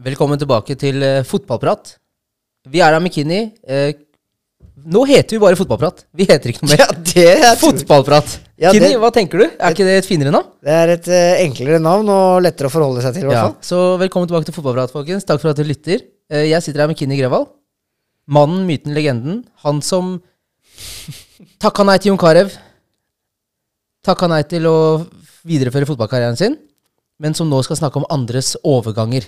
Velkommen tilbake til fotballprat. Vi her med Kini. Nå heter vi bare fotballprat. Vi heter ikke noe mer. Ja, det er Fotballprat. Ja, Kini, hva tenker du? Er ikke det et finere navn? Det er et enklere navn og lettere å forholde seg til i hvert fall. Så velkommen tilbake til fotballprat, folkens. Takk for at du lytter. Jeg sitter her med Kini Grevald. Mannen, myten, legenden. Han som takket nei til Jon Carew. Takket nei til å videreføre fotballkarrieren sin. Men som nå skal snakke om andres overganger.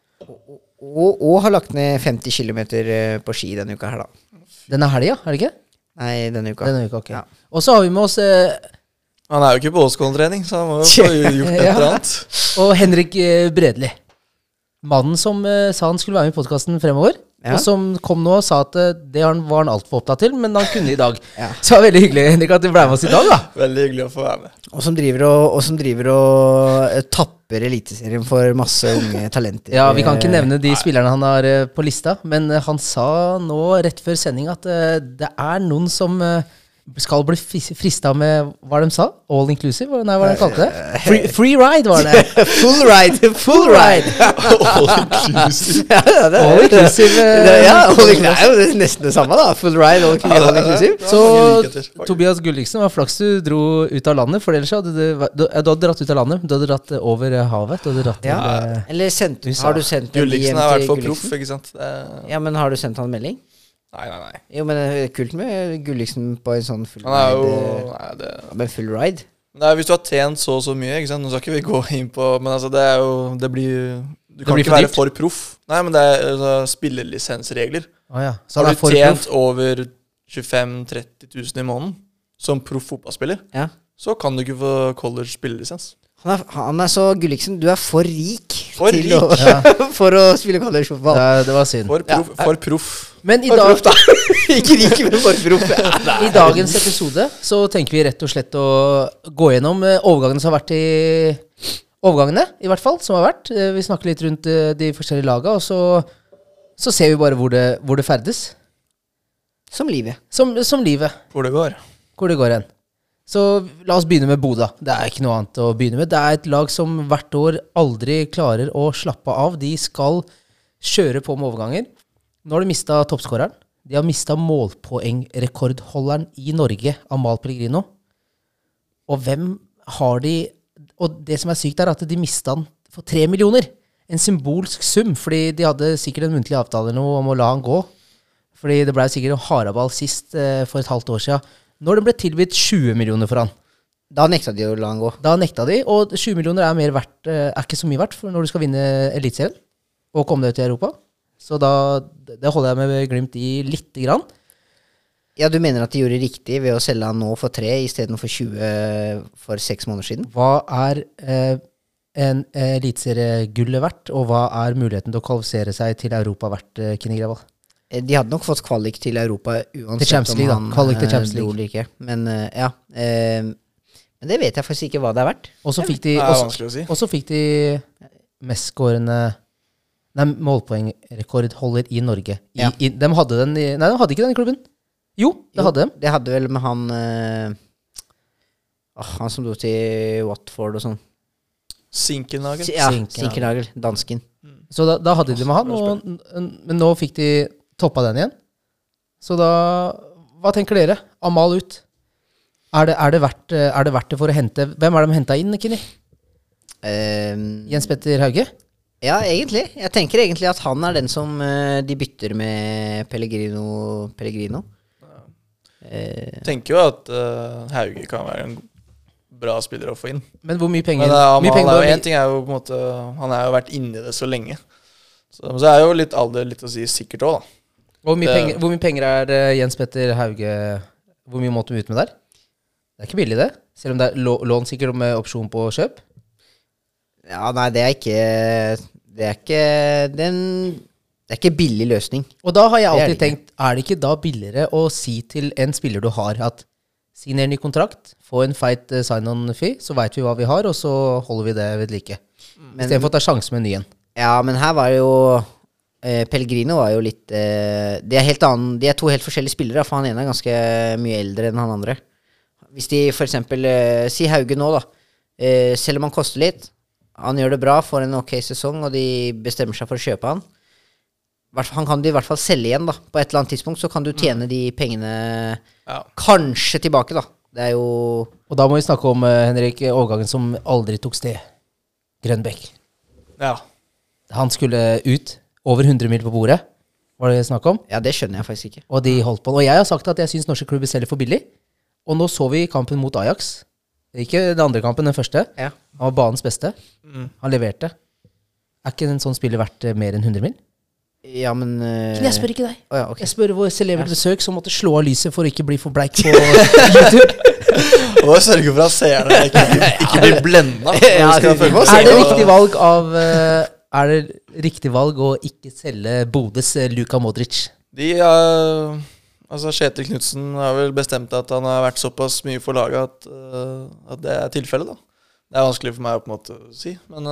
Og har lagt ned 50 kilometer på ski denne uka her da. Denne helgen, er det ikke? Nei, denne uka. Denne uka, ok. Ja. Og så har vi med oss Han er jo ikke på Åskollen-trening, så han må jo få gjort et eller annet. og Henrik Bredli. Mannen som sa han skulle være med i podcasten fremover. Ja. Og som kom nå og sa at det var han alt for opptatt til, men han kunne i dag. Ja. Så det var veldig hyggelig, Henrik, at du ble med oss i dag da. Veldig hyggelig å få være med. Og som driver og tapper eliteserien for masse unge talenter. Ja, vi kan ikke nevne de spillerne han har på lista, men han sa nå rett før sending at det er noen som skal bli frista med, hva de sa? All inclusive? Nei, hva de kalte det? Free ride var det. Full ride! Full ride! All inclusive. All inclusive. Det er jo nesten det samme da. Full ride, all inclusive. Så Tobias Gulliksen, var flaks du dro ut av landet, for ellers hadde du hadde dratt ut av landet, du hadde dratt over havet, du hadde dratt til Eller har du sendt en Gulliksen DM har vært til for proff, Gulliksen? ikke sant? Ja, men har du sendt han melding? Nei. Jo, men det er kult med Gulliksen på en sånn full Han er jo... ride. Nei, det... Med full ride? Nei, hvis du har tjent så mye, ikke sant? Nå skal ikke vi gå inn på... Men altså, det er jo... Det blir... Du kan blir ikke for være dyrt. for proff. Nei, men det er altså, spillelisensregler. ja. Så Har han er du for tjent proff. over 25-30 000 i måneden som proff fotballspiller, Ja. så kan du ikke få college spillelisens. Han er så Gulliksen, du er for rik For til rik? for å spille collegefotball. Det var synd. For proff. Men i For dag... proff da. Ikke rik, men for proff. I dagens episode så tenker vi rett og slett å gå gjennom overgangene som har vært overgangene, i hvert fall, som har vært. Vi snakker litt rundt de forskjellige lagene, og så ser vi bare hvor det ferdes. Som livet. Som livet, Hvor det går. hvor det går hen. Så la oss begynne med Bodø. Det er ikke noe annet å begynne med. Det er et lag som hvert år aldri klarer å slappe av. De skal kjøre på med overganger. Nå har de mistet toppskåreren. De har mistet målpoengrekordholderen i Norge, Amal Pellegrino. Og hvem har de... Og det som er sykt er at de mistet han for 3 millioner. En symbolsk sum, fordi de hadde sikkert en muntlig avtale nå om å la han gå. Fordi det ble sikkert en haraball sist for et halvt år siden. Når det ble tilbudt 20 millioner for han. Da nekta de å la han gå. Da nekta de, og 20 millioner er, er ikke så mye verdt for når du skal vinne elitserien og komme deg ut i Europa. Så det holder jeg med glimt i lite grann. Ja, du mener at de gjorde riktig ved å selge han nå for 3 i stedet for 20 for 6 måneder siden? Hva er en elitseriegullet verdt, og hva er muligheten til å kvalifisere seg til Europa verdt, Kini Grevald? De hadde nok fått kvalik til Europa uansett Til Champions League, om da. Kvalik til han Champions dro League. eller ikke. Men ja, men det vet jeg faktisk ikke hva det er verdt. Og så fikk de, Det er vanskelig å si. og så fikk de mestskårende målpoengrekordholder i Norge. Ja. De hadde den nei, de hadde ikke den i klubben. Jo, det hadde de. Det hadde vel med han han som dro til Watford og sånn. Sinkernagel. Ja, Sinkernagel. Sinkernagel, dansken. Så da hadde de med han, men nå fikk de toppa den igjen. Så da, hva tenker dere? Amal ut. Er det verdt det for å hente? Hvem er de hentet inn, Kini? Jens Petter Hauge? Ja, egentlig. Jeg tenker egentlig at han er den som de bytter med Pellegrino. Tenker jo at Hauge kan være en bra spiller å få inn. Men hvor mye penger? Men mye penger Amal er var- jo en ting er jo på en måte han har jo vært inni det så lenge. Så er jo litt alder litt å si sikkert også da. Hvor mye penger er Jens Petter Hauge? Hvor mye måtte de ut med der? Det er ikke billig det, selv om det er lån sikkert med opsjon på kjøp. Ja, nei, det er ikke billig løsning. Og da har jeg Det er alltid det tenkt, er det ikke da billigere å si til en spiller du har at signer ny kontrakt, få en feit sign-on-fee, så vet vi hva vi har, og så holder vi det ved like. I stedet for å ta sjansen med en ny en. Ja, men her var jo Pellegrino var jo litt de er to helt forskjellige spillere, for han ene er ganske mye eldre enn han andre. Hvis de for eksempel si Hauge nå da, selv om han koster litt, Han gjør det bra, får en ok sesong, og de bestemmer seg for å kjøpe han. Han kan de i hvert fall selge igjen, da. På et eller annet tidspunkt så kan du tjene de pengene kanskje tilbake, da. Det er jo... Og da må vi snakke om, Henrik, overgangen som aldri tok sted. Grønbæk. Ja. Han skulle ut over 100 mil på bordet, var det snakk om? Ja, det skjønner jeg faktisk ikke. Og de holdt på. Og jeg har sagt at jeg synes norske klubber selger for billig. Og nå så vi kampen mot Ajax. Ikke den andre kampen, den første. Ja. Han var banens beste. Han leverte. Er ikke en sånn spiller verdt mer enn 100 mil? Ja, men... Jeg spør ikke deg. Ja, okay. Jeg spør vår celebre besøk som måtte slå av lyset for å ikke bli for bleik på YouTube. Og sørge for at seerne ikke blir blendet. Ja, Er det riktig valg av... Er det riktig valg å ikke selge Bodes Luka Modric? Altså Kjetil Knudsen har vel bestemt at han har vært såpass mye for laget at det er tilfellet, da. Det er vanskelig for meg å på en måte si, men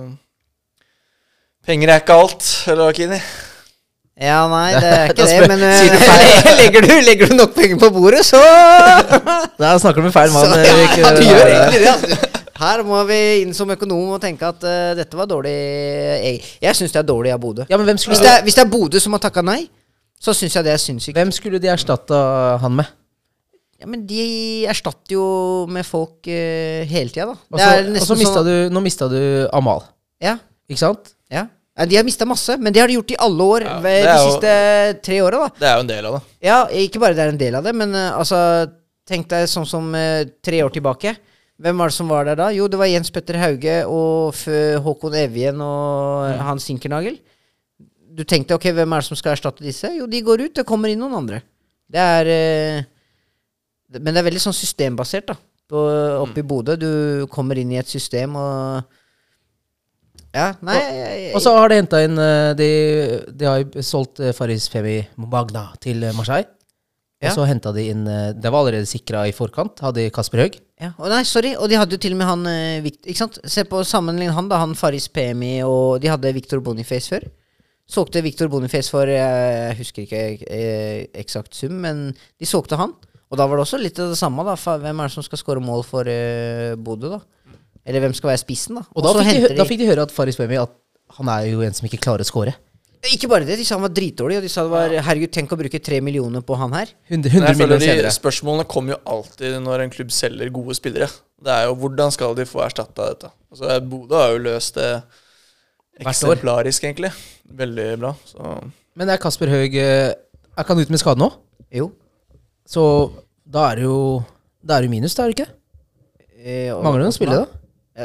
penger er ikke alt, eller Kini? Ja, nei, det er ikke det, men legger du nok penger på bordet, så... Da snakker du med feil mann. Ja, du gjør egentlig det, altså. Her må vi inn som økonom og tenke at dette var dårlig. Jeg synes det er dårlig av Bodø. Ja, men hvis det er Bodø som har takket nei, så synes jeg det er sinnssykt. Hvem skulle de erstatte han med? Ja, men de erstatter jo med folk hele tiden, da. Og så nå mistet du Amal. Ja. Ikke sant? Ja. De har mistet masse, men det har de gjort i alle år, de siste 3 årene, da. Det er jo en del av det. Ja, ikke bare det er en del av det, men altså, tenk deg sånn som 3 år tilbake. Hvem var det som var der da? Jo, det var Jens Petter Hauge og Håkon Evjen og Hans Sinkernagel. Du tenkte, ok, hvem er det som skal erstatte disse? Jo, de går ut, det kommer inn noen andre. Det er... men det er veldig sånn systembasert, da. Oppe i Bodø. Du kommer inn i et system og... Ja, nei... Og så har de hentet inn... De har jo solgt Faris Femi Magna til Marseille. Og så hentet de inn... Det var allerede sikret i forkant. Hadde Kasper Høg. Ja, og nei, sorry. Og de hadde jo til og med han... ikke sant? Se på sammenligning han da. Han Faris Pemi, og de hadde Victor Boniface før. Solgte Victor Boniface for... Jeg husker ikke eksakt sum, men de solgte han. Og da var det også litt av det samme da. Hvem er det som skal skåre mål for Bodø da? Eller hvem skal være spissen da? Og da fikk de høre at Faris Pemi at han er jo en som ikke klarer å skåre. Ikke bare det, de sa han var dritdårlig, og de sa det var, herregud, tenk å bruke 3 millioner på han her. 100 millioner senere. Spørsmålene kommer jo alltid når en klubb selger gode spillere. Det er jo, hvordan skal de få erstattet dette? Altså, Bodø har jo løst det eksemplarisk, egentlig. Veldig bra. Så. Men er Kasper Høg, er ikke han ute med skade nå? Jo. Så da er det jo minus, da er det ikke? Mangler du noen spillere da?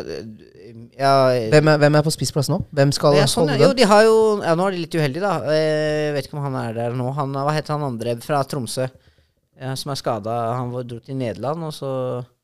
Hvem er på spissplass nå? Hvem skal holde den? Jo, de har jo... Ja, nå er de litt uheldige da. Jeg vet ikke om han er der nå. Hva heter han andre fra Tromsø? Som er skadet. Han dro til Nederland, og så...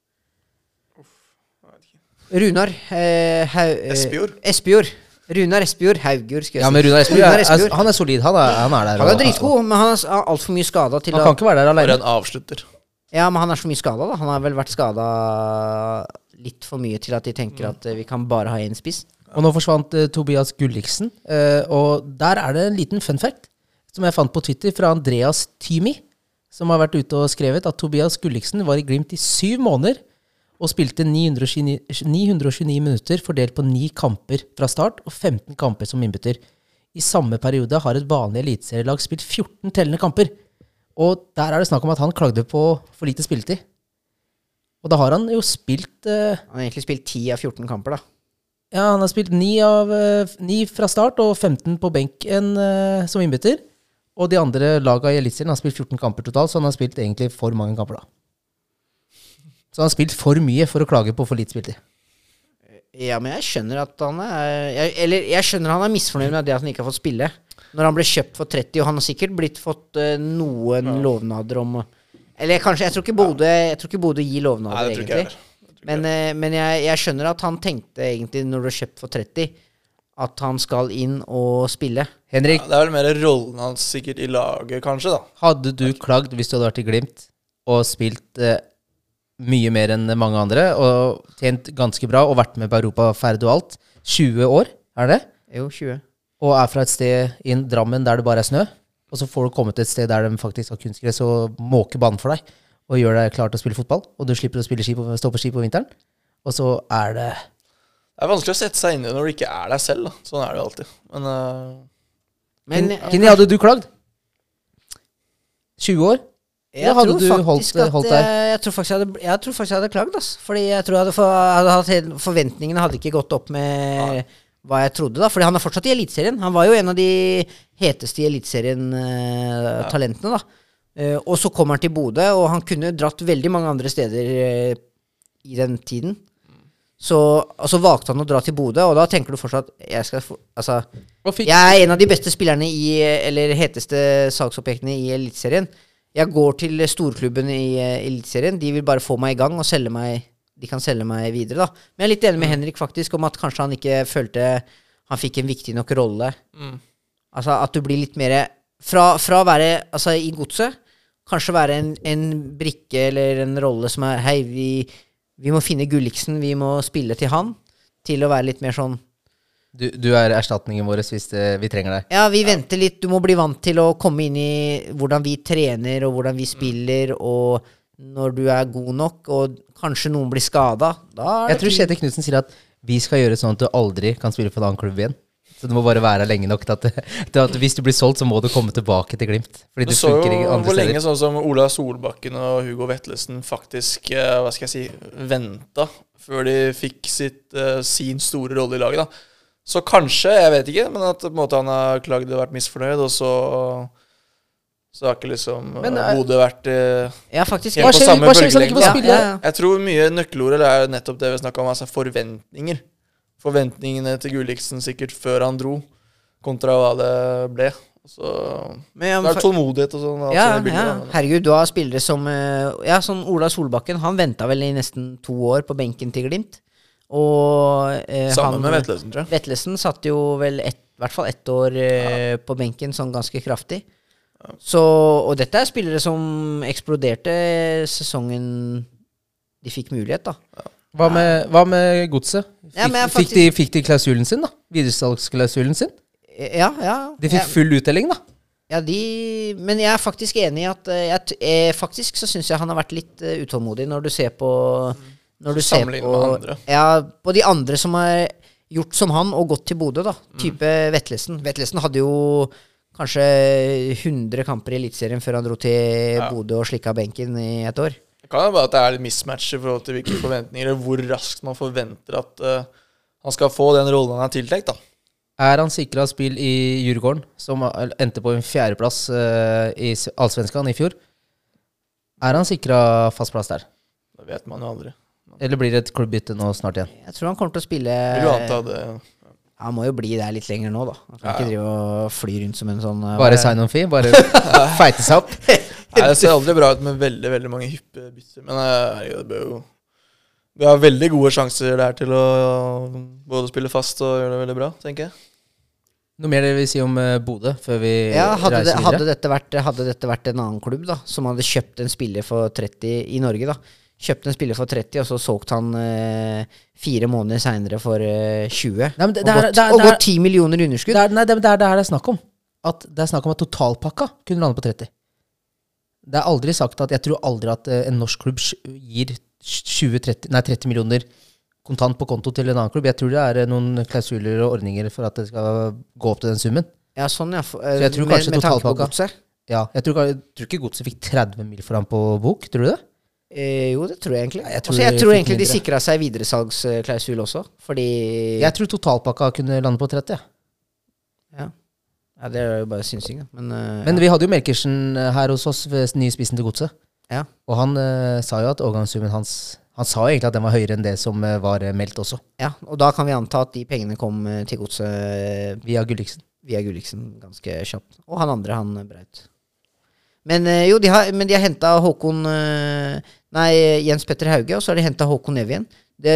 Runar. Espejord. Runar Espejord. Haugur, skal jeg si. Ja, men Runar Espejord, han er solid. Han er der. Han er dritgod, men han er alt for mye skadet til han kan ikke være der alene. For en avslutter. Ja, men han er så mye skadet da. Han har vel vært skadet litt for mye til at de tenker at vi kan bare ha en spiss. Og nå forsvant Tobias Gulliksen, og der er det en liten fun fact som jeg fant på Twitter fra Andreas Tymi, som har vært ute og skrevet at Tobias Gulliksen var i Glimt i 7 måneder og spilte 929 minutter fordelt på 9 kamper fra start og 15 kamper som innbytter. I samme periode har et vanlig eliteserielag spilt 14 tellende kamper, og der er det snakk om at han klagde på for lite spilletid. Og da har han jo spilt... han har egentlig spilt 10 av 14 kamper da. Ja, han har spilt 9 fra start og 15 på benken som innbytter. Og de andre lagene i elitserien har spilt 14 kamper totalt, så han har spilt egentlig for mange kamper da. Så han har spilt for mye for å klage på for lite spilletid. Ja, men jeg skjønner at han er... Jeg skjønner han er misfornøyd med det at han ikke har fått spille. Når han ble kjøpt for 30, og han har sikkert fått noen lovnader om... Eller kanskje, jeg tror ikke Bodø gir lovnader, nei, egentlig. Men jeg skjønner at han tenkte egentlig, når du har kjøpt for 30, at han skal inn og spille. Henrik? Ja, det er vel mer rollen hans sikkert i laget, kanskje, da. Hadde du klagd hvis du hadde vært i Glimt og spilt mye mer enn mange andre, og tjent ganske bra, og vært med på Europaferd og alt, 20 år, er det? Jo, 20. Og er fra et sted inn Drammen der det bare er snø, og så får du komme til et sted der de faktisk har kunstgress og måke banen for deg, og gjør deg klar til å spille fotball, og du slipper å stå på ski på vinteren, og så er det... Det er vanskelig å sette seg inn i når du ikke er deg selv, da. Sånn er det jo alltid. Men Hvem hadde du klagd? 20 år? jeg hadde tror du faktisk holdt at der? jeg tror faktisk jeg hadde klagd, ass. Fordi jeg tror jeg hadde hatt forventningene hadde ikke gått opp med hva jeg trodde, da. Fordi han er fortsatt i Eliteserien. Han var jo en av de heteste i Eliteserien-talentene, da. Og så kommer han til Bodø, og han kunne dratt veldig mange andre steder i den tiden. Så valgte han å dra til Bodø, og da tenker du fortsatt jeg er en av de beste spillerne eller heteste salgsobjektene i Eliteserien. Jeg går til storklubben i Eliteserien. De vil bare få meg i gang og selge meg. De kan selge meg videre, da. Men jeg er litt enig med Henrik faktisk om at kanskje han ikke følte han fikk en viktig nok rolle. Altså at du blir litt mer fra å være i godset, kanskje være en brikke eller en rolle som er hei, vi må finne Gulliksen, vi må spille til han, til å være litt mer sånn Du er erstatningen vår hvis vi trenger deg. Ja, vi venter litt. Du må bli vant til å komme inn i hvordan vi trener, og hvordan vi spiller, og når du er god nok, og kanskje noen blir skadet. Jeg tror Kjetil Knudsen sier at vi skal gjøre sånn at du aldri kan spille for en annen klubb igjen. Så du må bare være lenge nok til at hvis du blir solgt, så må du komme tilbake til Glimt. Fordi du det så funker jo ikke andre hvor steder. lenge sånn som Ola Solbakken og Hugo Vetlesen faktisk, venta før de fikk sin store rolle i laget, da. Så kanskje, jeg vet ikke, men at på en måte han har klagd og vært misfornøyd, og så har ikke liksom Bodø vært faktisk. Hva skjer hvis han ikke får spille? Jeg tror mye nøkkelordet er jo nettopp det vi snakket om, forventninger. Forventningene til Gulliksen sikkert før han dro, kontra hva det ble. Så det er tålmodighet og sånn. Herregud, du har spillere som sånn Ola Solbakken, han ventet vel i nesten 2 år på benken til Glimt. Og sammen med Vetlesen, tror jeg. Vetlesen satt jo vel i hvert fall 1 år på benken, sånn ganske kraftig. Og dette er spillere som eksploderte sesongen de fikk mulighet, da. Hva med godset? Fikk de klausulen sin, da? Videresalgsklausulen sin? Ja. De fikk full utdeling, da? Ja, men jeg er faktisk enig i at faktisk så synes jeg han har vært litt utålmodig når du ser på Sammenlignet med andre. Ja, på de andre som har gjort som han og gått til Bodø, da. Type Vetlesen. Vetlesen hadde jo kanskje 100 kamper i Eliteserien før han dro til Bodø og slikka benken i 1 år. Det kan jo være at det er litt mismatch i forhold til hvilke forventninger, og hvor raskt man forventer at han skal få den rollen han er tiltenkt, da. Er han sikret spill i Djurgården, som endte på en 4. plass i Allsvenskan i fjor? Er han sikret fast plass der? Det vet man jo aldri. Eller blir det et klubbbytte nå snart igjen? Jeg tror han kommer til å spille Vil du anta det? Han må jo bli der litt lenger nå, da. Han kan ikke drive og fly rundt som en sånn Bare sign on fee? Bare feite seg opp? Nei, det ser aldri bra ut med veldig, veldig mange hyppe bytter. Men vi har veldig gode sjanser der til å både spille fast og gjøre det veldig bra, tenker jeg. Noe mer det vil si om Bodø før vi reiser videre? Hadde dette vært en annen klubb, da, som hadde kjøpt en spiller for 30 i Norge, da. Kjøpte en spiller for 30, og så solgte han 4 måneder senere for 20. Nei, og gått 10 millioner underskudd. Det er snakk om. Det er snakk om at totalpakka kunne lande på 30. Det er aldri sagt at jeg tror aldri at en norsk klubb gir 30 millioner kontant på konto til en annen klubb. Jeg tror det er noen klausuler og ordninger for at det skal gå opp til den summen. Ja, sånn, ja. Så jeg tror kanskje med totalpakka. Ja, jeg tror ikke Godset fikk 30 mil for ham på bok, tror du det? Jo, det tror jeg egentlig. Jeg tror egentlig de sikret seg videresalgsklausul også, fordi jeg tror totalpakka kunne lande på 30. Ja, det er jo bare synsing. Men vi hadde jo Melkersen her hos oss ved nye spissen til Godset. Ja. Og han sa jo at overgangssummen hans Han sa egentlig at den var høyere enn det som var meldt også. Ja, og da kan vi anta at de pengene kom til Godset via Gulliksen ganske kjapt. Og han andre, han Braut. Men de har hentet Håkon Jens Petter Hauge, og så har de hentet Håkon Evjen. Det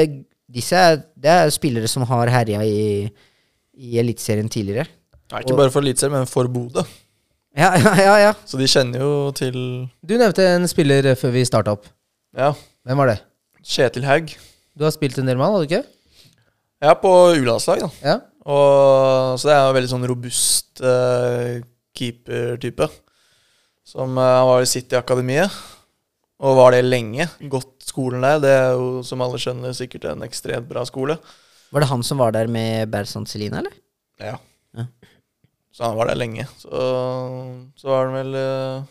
er spillere som har herjet i Eliteserien tidligere. Nei, ikke bare for Eliteserien, men for Bodø. Ja. Så de kjenner jo til Du nevnte en spiller før vi startet opp. Ja. Hvem var det? Kjetil Haug. Du har spilt en del med han, har du ikke? Ja, på U-landslag da. Ja. Så det er en veldig sånn robust keeper-type. Som var i City-akademiet, og var det lenge. Gått skolen der, det er jo, som alle skjønner, sikkert en ekstremt bra skole. Var det han som var der med Bersant Selina, eller? Ja. Ja. Så han var der lenge. Så var han vel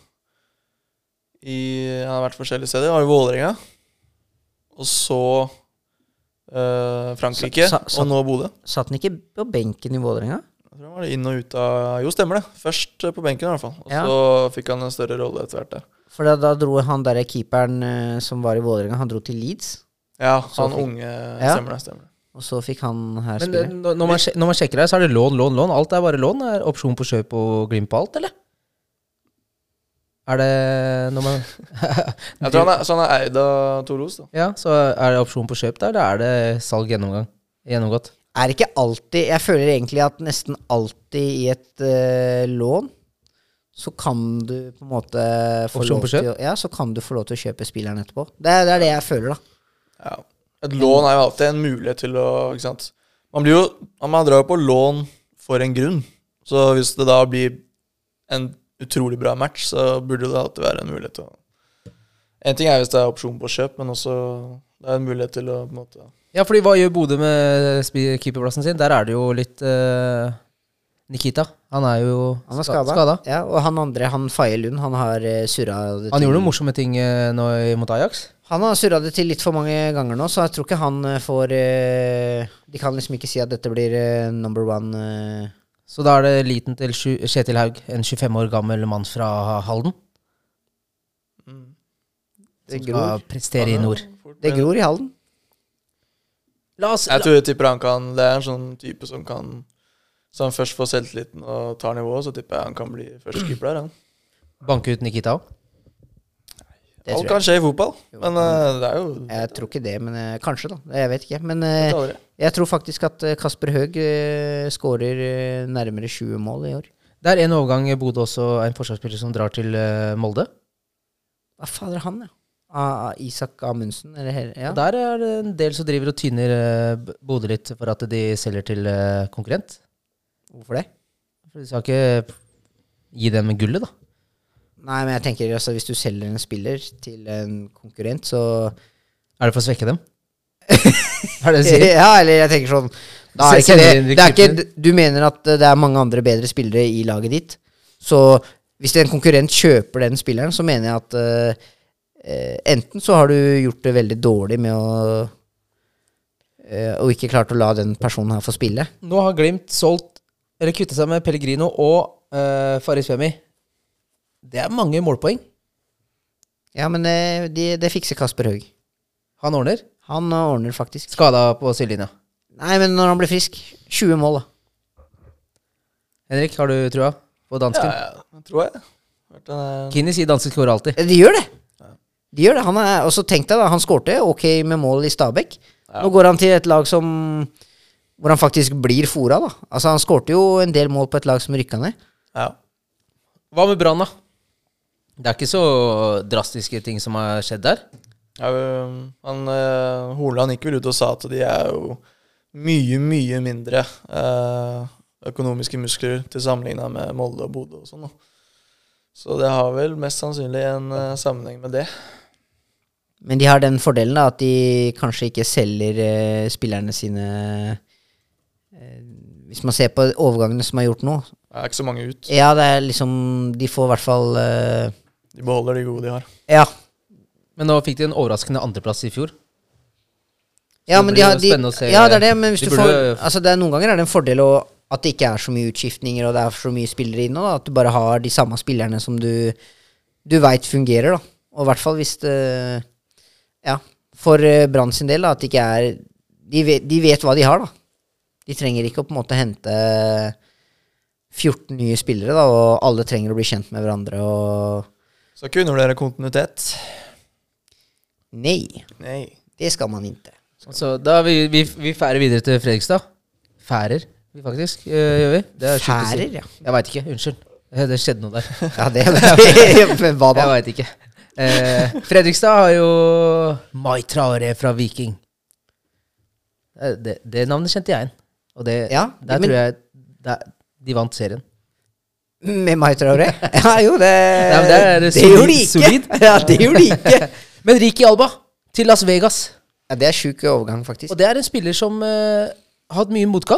han har vært forskjellige steder. Han var i Vålerenga. Og så Frankrike, og nå Bodø. Satt han ikke på benken i Vålerenga? Jeg tror han var inn og ut av... Jo, stemmer det. Først på benken i hvert fall. Og så fikk han en større rolle etter hvert der. For da dro han der keeperen som var i Vålerenga, han dro til Leeds. Ja, så han unge stemmer det. Og så fikk han her spille. Men når man sjekker her, så er det lån. Alt er bare lån. Er opsjon på kjøp og glimt på alt, eller? Er det når man Jeg tror han er eid av Toulouse, da. Ja, så er det opsjon på kjøp der, da er det salg gjennomgått. Er det ikke alltid, jeg føler egentlig at nesten alltid i et lån, så kan du på en måte få opsjon lov på kjøp? til, så kan du få lov til å kjøpe spilleren etterpå. Det er det jeg føler, da. Ja. Et lån er jo alltid en mulighet til å, ikke sant? Man drar jo på lån for en grunn. Så hvis det da blir en utrolig bra match, så burde det alltid være en mulighet til å... En ting er hvis det er opsjon på kjøp, men også det er en mulighet til å på en måte... Ja, fordi hva gjør Bodø med keeperplassen sin? Der er det jo litt Nikita. Han er jo skada. Ja, og han andre, han Faye Lund, han har surret det Han gjorde noen morsomme ting nå mot Ajax. Han har surret det til litt for mange ganger nå, så jeg tror ikke han får de kan liksom ikke si at dette blir number one. Så da er det liten til Kjetil Haug, en 25 år gammel mann fra Halden. Det som skal prestere i nord. Det gror i Halden. Jeg tipper han kan. Det er en sånn type som kan, så han først får selvtilliten og tar nivået, så tipper jeg han kan bli førstekeeper der. Banke ut Nikita også? Alt kan skje i fotball, men det er jo... Jeg tror ikke det, men kanskje da. Jeg vet ikke. Men jeg tror faktisk at Kasper Høeg skårer nærmere 20 mål i år. Det er en overgang i Bodø også, en forsvarsspiller som drar til Molde. Hva fader er han, ja? Isak Amundsen, eller ja. Og der er det en del som driver og tyner Bodø litt for at de selger til konkurrent. Hvorfor det? For de skal ikke gi dem gullet, da. Nei, men jeg tenker altså, hvis du selger en spiller til en konkurrent, så... Er det for å svekke dem? Er det du sier? Ja, eller jeg tenker sånn... Da er ikke det er ikke, du mener at det er mange andre bedre spillere i laget ditt. Så hvis en konkurrent kjøper den spilleren, så mener jeg at enten så har du gjort det veldig dårlig med å og ikke klart å la den personen her få spille. Nå har Glimt solgt, eller kvittet seg med Pellegrino og Faris Femi. Det er mange målpoeng. Ja, men det fikser Kasper Høeg. Han ordner? Han ordner faktisk. Skada på sidelinja? Nei, men når han blir frisk, 20 mål da. Henrik, har du trua på dansken? Ja, tror jeg. Kini sier dansken skårer alltid. De gjør det. De gjør det. Og så tenk deg da, han skårte ok med mål i Stabæk. Ja. Nå går han til et lag som hvor han faktisk blir fora da. Altså han skårte jo en del mål på et lag som rykket ned. Ja. Hva med Brann da? Det er ikke så drastiske ting som har skjedd der. Ja, Hornland gikk vel ut og sa at de er jo mye mindre økonomiske muskler til sammenlignet med Molde og Bodø og sånn da. Så det har vel mest sannsynlig en sammenheng med det. Men de har den fordelen da, at de kanskje ikke selger spillerne sine hvis man ser på overgangene som har gjort nå. Det er ikke så mange ut. Ja, det er liksom, de får i hvert fall de beholder de gode de har. Ja. Men nå fikk de en overraskende andreplass i fjor. Ja, men det er det, men hvis du får, altså det er noen ganger er det en fordel at det ikke er så mye utskiftninger, og det er så mye spillere inne, da, at du bare har de samme spillerne som du vet fungerer, da. Og i hvert fall hvis det, ja, for Brann sin del, da, at det ikke er, de vet hva de har, da. De trenger ikke å på en måte hente 14 nye spillere, da, og alle trenger å bli kjent med hverandre, og... Så ikke undervurdere kontinuitet? Nei, det skal man ikke. Så da vi færer videre til Fredrikstad. Færer vi faktisk, gjør vi. Færer, ja. Jeg vet ikke, unnskyld. Det skjedde noe der. Ja, det men hva da? Jeg vet ikke. Fredrikstad har jo Mai Traoré fra Viking. Det navnet kjente jeg inn. Og det, ja, der tror jeg de vant serien. Med Mai Traoré? Ja, jo, det det gjorde de ikke. Solid. Ja, det gjorde de ikke. Men Ricky Alba til Las Vegas. Ja, det er syk overgang, faktisk. Og det er en spiller som hatt mye motgang.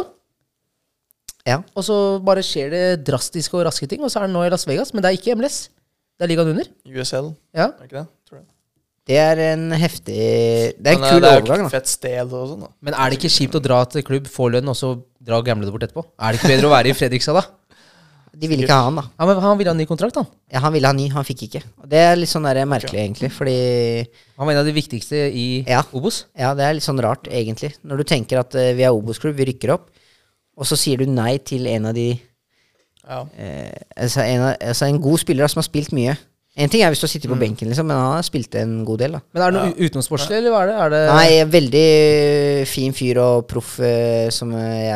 Ja. Og så bare skjer det drastiske og raske ting, og så er det nå i Las Vegas. Men det er ikke MLS. Det er ligaen under. USL, Ja. er ikke det? Tror jeg. Det er en heftig Det er en Men, kul det er jo overgang, ikke da. et fett sted og sånn, da. Men er det ikke kjipt å dra til klubb, få lønn, og så dra og gamble det bort etterpå? Er det ikke bedre å være i Fredrikstad, da? De ville ikke ha han, da. Ja, men han ville ha ny kontrakt, han. Ja, han ville ha ny, han fikk ikke. Og det er litt sånn der merkelig, egentlig, fordi Han var en av de viktigste i Ja. Obos. Ja, det er litt sånn rart, egentlig. Når du tenker at vi er Obos-klubb, vi rykker opp, og så sier du nei til en av de Ja. en god spiller da, som har spilt mye. En ting er hvis du sitter på benken, liksom, men han har spilt en god del, da. Men er det noe utenomsportslig, eller hva er det? Er det Nei, veldig fin fyr og proff som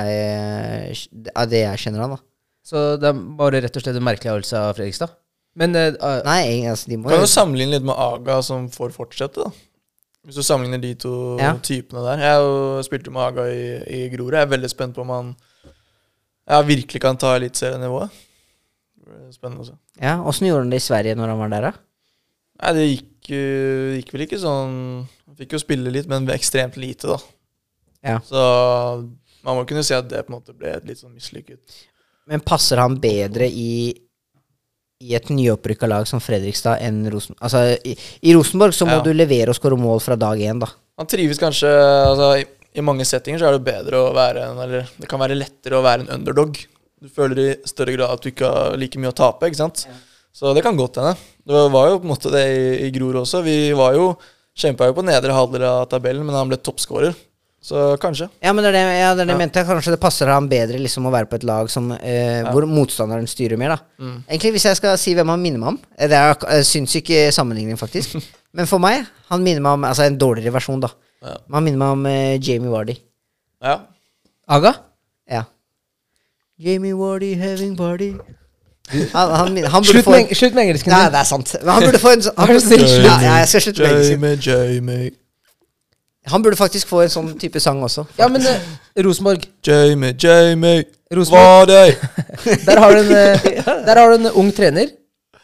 av det jeg kjenner han, da. Så det er bare rett og slett en merkelig avgjørelse av Fredrikstad? Men Nei, altså, de må Kan jo sammenligne litt med Aga, som får fortsette, da. Hvis du sammenligner de to Ja. typene der. Jeg spilte jo med Aga i Grorud. Jeg er veldig spent på om han virkelig kan ta eliteserienivået. Det blir spennende også. Ja, åssen gjorde han det i Sverige når han var der, da? Nei, det gikk vel ikke sånn. Han fikk jo spille litt, men ekstremt lite, da. Ja. Så man må kunne si at det på en måte ble et litt sånn mislykket. Men passer han bedre i et nyopprykka lag som Fredrikstad enn Rosenborg? Altså, i Rosenborg så må Ja. du levere og skåre mål fra dag én, da. Han trives kanskje altså, i mange settinger så er det bedre å være eller det kan være lettere å være en underdog. Du føler i større grad at du ikke har like mye å tape, ikke sant? Så det kan godt hende. Det var jo på en måte det i Grorud også. Vi var jo, kjempet jo på nedre halvdel av tabellen, men han ble toppskårer. Så kanskje. Ja, men det er det jeg mente. Kanskje det passer han bedre liksom å være på et lag som hvor motstanderen styrer mer, da. Egentlig, hvis jeg skal si hvem han minner meg om det er sinnssyk sammenligning, faktisk. Men for meg, han minner meg om altså en dårligere versjon, da. Ja. Men han minner meg om Jamie Vardy. Ja. Aga? Ja. Jamie Vardy having party. Han burde få Slutt med engelsken Nei, din. det er sant. Men han burde få en sånn Vær så snill, slutt. ja, jeg skal slutte med engelsken. Jamie. Han burde faktisk få en sånn type sang også. Ja, men Rosenborg. Jamie. Rosenborg. Vardy. Der har du en ung trener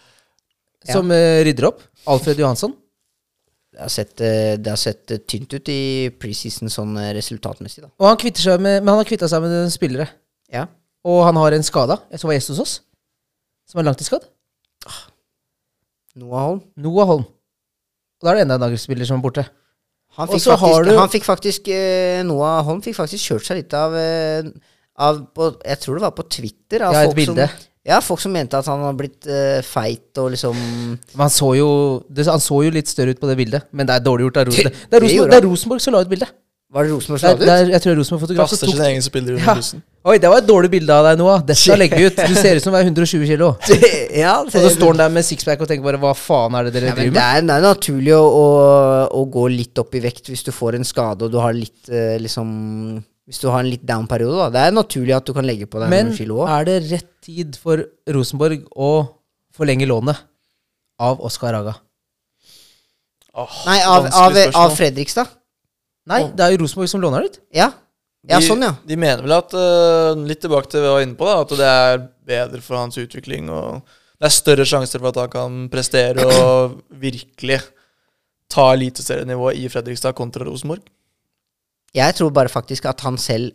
som rydder opp. Alfred Johansson. Det har sett tynt ut i preseason sånn resultatmessig, da. Og han har kvittet seg med noen spillere. Ja. Og han har en skada, som var gjest hos oss, som er langtidsskadd. Noah Holm. Noah Holm. Og da er det enda en Nagel-spiller som er borte. Han Og fikk så har du- faktisk Noah Holm fikk faktisk kjørt seg litt av jeg tror det var på Twitter av Ja, et folk bilde. folk som mente at han har blitt feit og liksom Men han så jo litt større ut på det bildet. Men det er dårlig gjort av Rosenborg. Det Det er Rosenborg, gjorde det er Rosenborg som la ut bildet. Var det Rosenborg Det som er, hadde det ut? er, jeg tror det er Rosenborg-fotograf som Kaster tok sine egne spillere under Ja. bussen. Oi, det var et dårlig bilde av deg, Noah. Dette legger vi ut. Du ser ut som du er 120 kilo. Ja, Og så står han der med sixpack og tenker bare hva faen er det dere ja, men driver det med? er naturlig å gå litt opp i vekt hvis du får en skade og du har litt liksom hvis du har en litt down-periode, da. Det er naturlig at du kan legge på deg Men noen kilo òg. er det rett tid for Rosenborg å forlenge lånet av Oskar Aga? Nei, vanskelig av spørsmål. Fredrikstad? Nei, det er jo Rosenborg som låner ut. Ja. Ja, sånn, ja. De mener vel at litt tilbake til det vi var inne på, da, at det er bedre for hans utvikling. Og det er større sjanser for at han kan prestere og virkelig ta eliteserienivået i Fredrikstad kontra Rosenborg. Jeg tror bare faktisk at han selv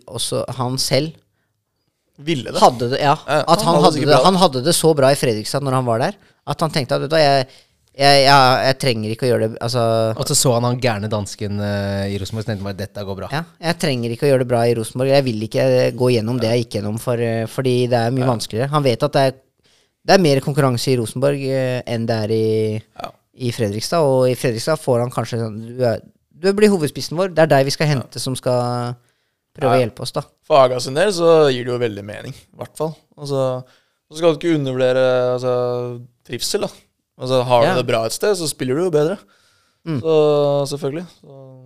Ville det. hadde det. Ja, Ja, at han han hadde hadde sikkert det. bra. Han hadde det så bra i Fredrikstad når han var der, at han tenkte at vet du hva, jeg trenger ikke å gjøre det altså, Og så han gærne dansken i Rosenborg og tenkte bare dette går bra. ja, jeg trenger ikke å gjøre det bra i Rosenborg. Jeg vil ikke gå gjennom det jeg gikk gjennom, fordi det er mye vanskeligere. Han vet at det er mer konkurranse i Rosenborg enn det er i Fredrikstad. Og i Fredrikstad får han kanskje sånn du blir hovedspissen vår. Det er deg vi skal hente som skal prøve å hjelpe oss, da. For Aga sin del så gir det jo veldig mening, i hvert fall. Altså, så skal du ikke undervurdere trivsel, da. Altså, har du Ja. det bra et sted, så spiller du jo bedre. Så selvfølgelig. Så.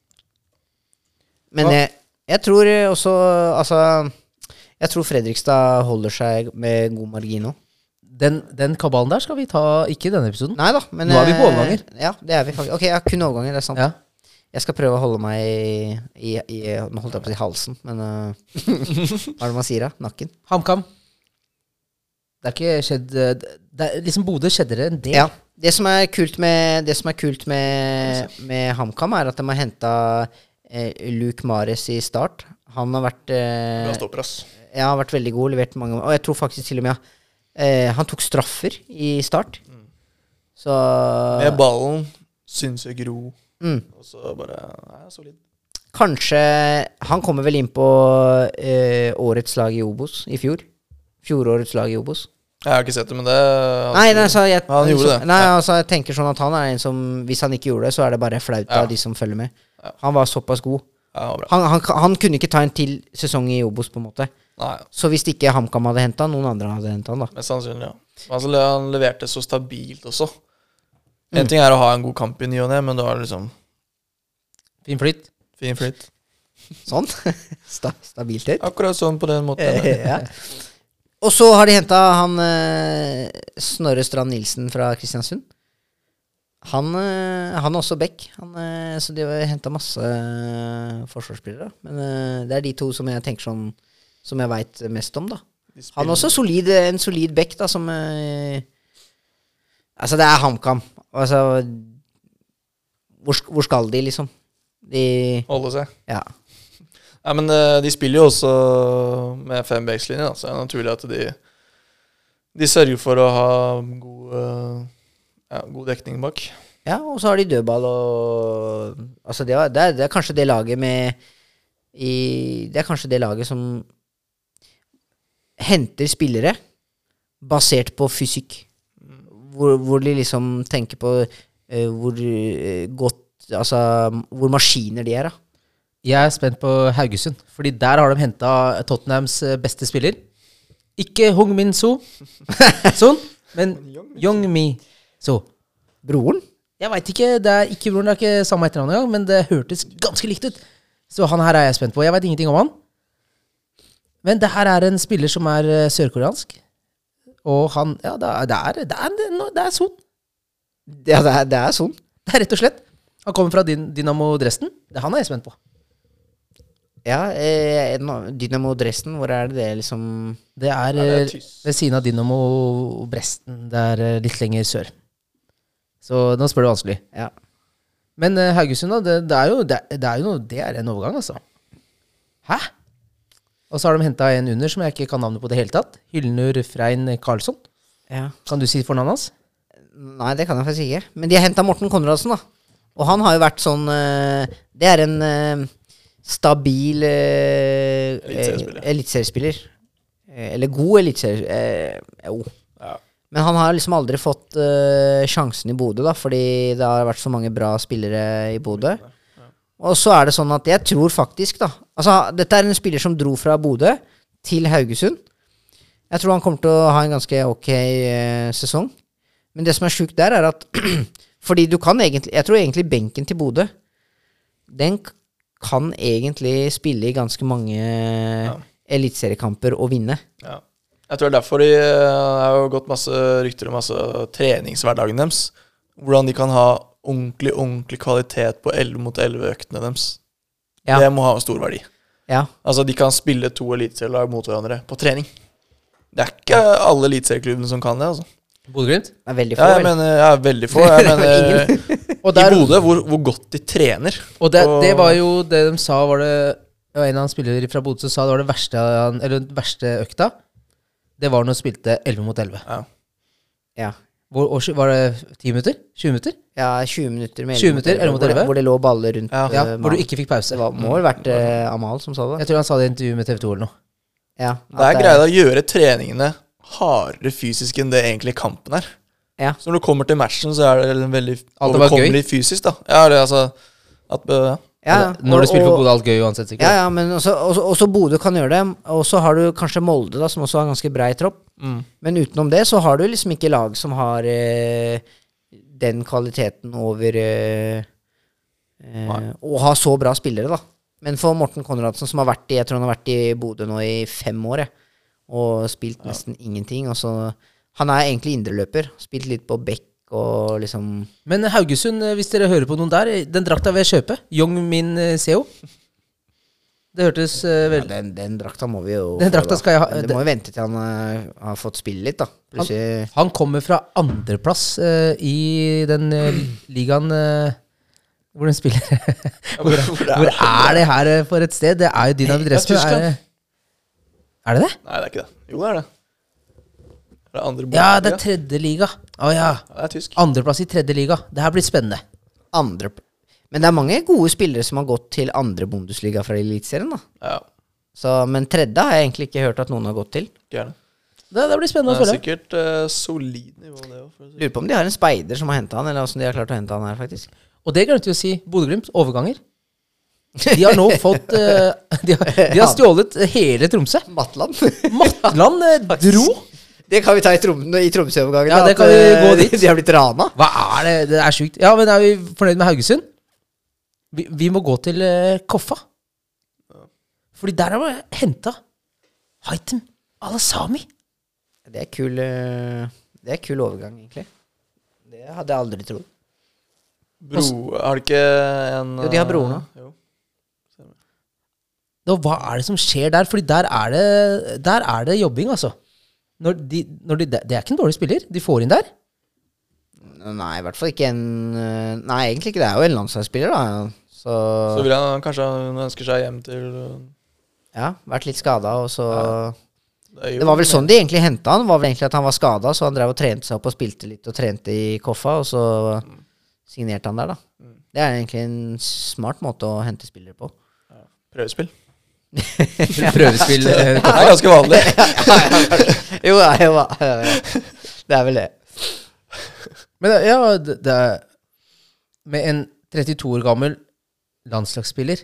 Men jeg tror også jeg tror Fredrikstad holder seg med god margin nå. Den kabalen der skal vi ta ikke i denne episoden. Nei da, men Nå er vi på overganger. Ja, det er vi faktisk. Ok, ja, kun overganger, det er sant. Ja. Jeg skal prøve å holde meg nå holdt jeg på å si halsen, men hva er det man sier da? Nakken? HamKam. Det er ikke skjedd det er, liksom Bodø skjedde det en del. Ja. Det som er kult med HamKam, er at de har henta Luke Mares i Start. Han har vært Bra stopper, ass. Ja, har vært veldig god, levert mange. Og jeg tror faktisk til og med han tok straffer i start. Så Med ballen, sinnssykt ro. Og så bare solid. kanskje han kommer vel inn på årets lag i Obos i fjor. Fjorårets lag i Obos. Jeg har ikke sett det, men det Nei, så han gjorde det. Nei, altså jeg tenker sånn at han er en som, hvis han ikke gjorde det, så er det bare flaut av de som følger med. Han var såpass god. Ja, han var bra. Han kunne ikke ta en til sesong i Obos, på en måte. Nei, Så hvis ikke HamKam hadde hentet han, noen andre hadde hentet han da. mest sannsynlig, ja. Altså, han leverte så stabilt også. En ting er å ha en god kamp i ny og ne, men det var liksom Fin flytt. fin flytt. Sånn. Stabilthet. Akkurat sånn på den måten. Ja. Og så har de hentet han Snorre Strand Nilsen fra Kristiansund. Han er også back. Så de har hentet masse forsvarsspillere. Men det er de to som jeg tenker sånn, som jeg vet mest om da. Han er også en solid back da, som altså det er HamKam. Altså hvor skal de liksom? Holde seg. Ja. Ja, men de spiller jo også med 5 backslinjer, da, så det er naturlig at de sørger for å ha god dekning bak. Ja, og så har de dødball og altså det er kanskje det laget det er kanskje det laget som henter spillere basert på fysikk. Hvor de liksom tenker på hvor godt, altså hvor maskiner de er da. Jeg er spent på Haugesund, fordi der har de hentet Tottenhams beste spiller. Ikke Hong Min So, sånn, men Young Mi So. Broren? Jeg vet ikke, det er ikke broren, det er ikke samme etternavn engang, men det hørtes ganske likt ut. Så han her er jeg spent på. Jeg vet ingenting om han. Men det her er en spiller som er sørkoreansk. Og han, ja, det er sånn. Ja, det er sånn. Det er rett og slett. Han kommer fra Dynamo Dresden. Han er jeg spent på. Ja, Dynamo Dresden, hvor er det liksom? Det er ved siden av Dynamo Bresten. Det er litt lenger sør. Så nå spør du vanskelig. Ja. Men Haugesund da, det er en overgang, altså. Hæ? Og så har de hentet en under som jeg ikke kan navnet på det hele tatt. Hylnur Frein Karlsson. Ja. Kan du si fornavnet hans? Nei, det kan jeg faktisk ikke. Men de har hentet Morten Konradsen da. Og han har jo vært sånn det er en stabil eliteseriespiller. Eller god eliteseriespiller. Jo. Ja. Men han har liksom aldri fått sjansen i Bodø da, fordi det har vært så mange bra spillere i Bodø. Og så er det sånn at jeg tror faktisk da, altså dette er en spiller som dro fra Bodø til Haugesund. Jeg tror han kommer til å ha en ganske ok sesong. Men det som er sjukt der er at fordi du kan egentlig, jeg tror egentlig benken til Bodø, den kan egentlig spille i ganske mange elitseriekamper og vinne. Ja. Jeg tror det er derfor det har jo gått masse rykter om masse treningshverdagen deres. Hvordan de kan ha ordentlig kvalitet på 11 mot 11 øktene deres. Ja. Det må ha stor verdi. Ja. Altså de kan spille 2 eliteserielag mot hverandre på trening. Det er ikke alle eliteserieklubbene som kan det, altså. Bodø-Glimt? Det er veldig få, Ja, jeg mener, veldig få. Jeg mener, Og der, i Bodø, hvor godt de trener. og det var jo det de sa, var en av han spillere fra Bodø som sa det var det verste økta. Det var når de spilte 11 mot 11. Ja. Ja. Var det 10 minutter? 20 minutter? Ja, 20 minutter med 20 minutter, 11 mot 11. hvor det lå baller rundt. Ja, Hvor du ikke fikk pause. Det må vel vært Amal som sa det. Jeg tror han sa det i intervju med TV 2 eller noe. Ja, Det er greia å gjøre treningene hardere fysisk enn det egentlig kampen er. Ja. Så når du kommer til matchen, så er det veldig Alt det var gøy. overkommelig fysisk, da. Ja, det er altså ja. Ja, Når du spiller for Bodø, er alt gøy uansett, sikkert. Ja, men også Bodø kan gjøre det. Og så har du kanskje Molde, da, som også har ganske brei tropp. Men utenom det, så har du liksom ikke lag som har den kvaliteten over å ha så bra spillere, da. Men for Morten Konradsen, som har vært jeg tror han har vært i Bodø nå i 5 år, og spilt nesten ingenting. Og så, han er egentlig indreløper. Spilt litt på bekk og liksom. Men Haugesund, hvis dere hører på noen der, den drakta vil jeg kjøpe. Young Min Seo. Det hørtes veldig... Ja, den drakta må vi jo Den drakta skal jeg ha. Det må vi vente til han har fått spille litt, da. Han kommer fra andreplass i den ligaen Hvor den spiller. Hvor Hvor er det her for et sted? Det er jo Dynamo Dresden. Tyskland. Er det det? Nei, det er ikke det. Jo, det er det. Det er andre Ja, det er Bundesliga. tredje liga. Å ja. Ja, det er tysk. Andreplass i tredje liga. Det her blir spennende. Andre. Men det er mange gode spillere som har gått til andre Bundesliga fra Eliteserien, da. Ja, Så, men tredje har jeg egentlig ikke hørt at noen har gått til. gjerne. Det blir spennende å Det er følge. sikkert solid nivå, det også. Lurer på om de har en speider som har hentet han, eller hvordan de har klart å hente han her, faktisk. Og det glemte vi å si. Bodø-Glimt, overganger. De har nå fått de har stjålet hele Tromsø. Matland. Matland dro. Det kan vi ta i Tromsø-overgangen. Ja, da, det at, kan vi gå dit. De har blitt rana. Hva er det? Det er sjukt. Ja, men er vi fornøyd med Haugesund? Vi må gå til Koffa. Fordi der har vi hentet Haitem Al-Asami. Det er kul overgang, egentlig. Det hadde jeg aldri trodd. Har de ikke en Jo, de har broren også. Jo. Da, hva er det som skjer der? Fordi der er det jobbing, altså. Det er ikke en dårlig spiller de får inn der. Nei, i hvert fall ikke en Nei, egentlig ikke. Det er jo en landslagsspiller, da. Så vil han kanskje han ønsker seg hjem til ja, vært litt skada, og så Det Det var vel sånn de egentlig henta han. Var vel egentlig at han var skada, så han drev og trente seg opp og spilte litt og trente i Koffa, og så signerte han der, da. Det er egentlig en smart måte å hente spillere på. prøvespill. Prøvespill. Det er ganske vanlig. Jo, det er vel det. Men ja, det er med en 32 år gammel landslagsspiller.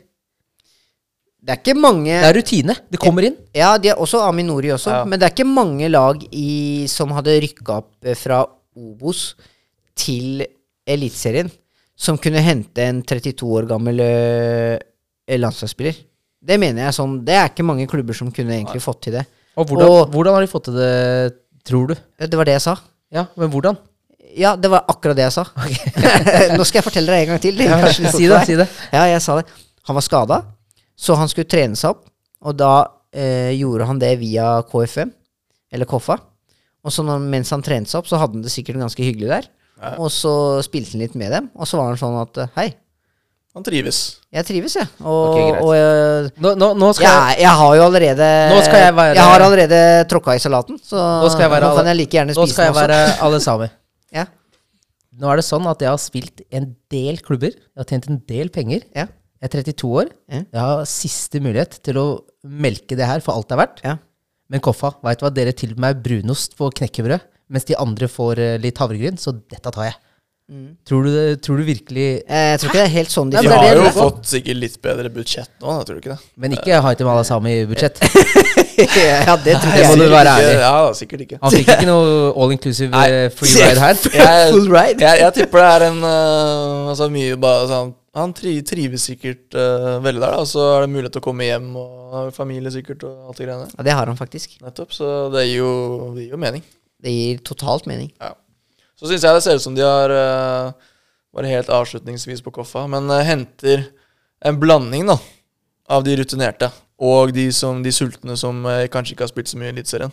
Det er ikke mange Det er rutine. Det kommer inn. Ja, de er også Aminori også, Ja. men det er ikke mange lag som hadde rykka opp fra Obos til Eliteserien, som kunne hente en 32 år gammel landslagsspiller. Det mener jeg sånn. Det er ikke mange klubber som kunne egentlig fått til det. Og hvordan har de fått til det, tror du? Det var det jeg sa. Ja, men hvordan? Ja, det var akkurat det jeg sa. Nå skal jeg fortelle deg en gang til. Si det. Ja, jeg sa det. Han var skada, så han skulle trene seg opp, og da gjorde han det via KFM, eller Koffa. Og så mens han trente seg opp, så hadde han det sikkert ganske hyggelig der. Ja. Og så spilte han litt med dem, og så var han sånn at hei, Han trives. jeg trives, jeg. Ok, greit. Og Nå skal jeg har jo allerede Nå skal jeg være- Jeg har allerede tråkka i salaten, så Nå skal jeg være- nå kan jeg like gjerne Nå spise skal jeg den også. være Al-Asami. Ja. Nå er det sånn at jeg har spilt en del klubber. Jeg har tjent en del penger. Ja. Jeg er 32 år. Ja. Jeg har siste mulighet til å melke det her for alt det er verdt. Ja. Men Koffa, vet du hva? Dere tilbyr meg brunost på knekkebrød, mens de andre får litt havregryn, så dette tar jeg. Tror du virkelig Jeg tror ikke det er helt sånn de Nei, De men det er har det jo jeg lurer på. fått sikkert litt bedre budsjett nå, da, tror du ikke det? Men ikke Haitem Al-Asami-budsjett. Ja, det tror Det må jeg. du være Ikke- ærlig. Ja, da, sikkert ikke. Han fikk ikke noe all inclusive Nei. free ride her. Full ride. Jeg tipper det er en altså mye bare sånn Han trives sikkert veldig der, da. Og så er det mulighet til å komme hjem og ha familie sikkert og alt det greiene. Ja, det har han faktisk. Nettopp. Så det gir jo mening. Det gir totalt mening. Ja. Så syns jeg det ser ut som de har bare helt avslutningsvis på Koffa, men henter en blanding da av de rutinerte og de sultne som kanskje ikke har spilt så mye i Eliteserien.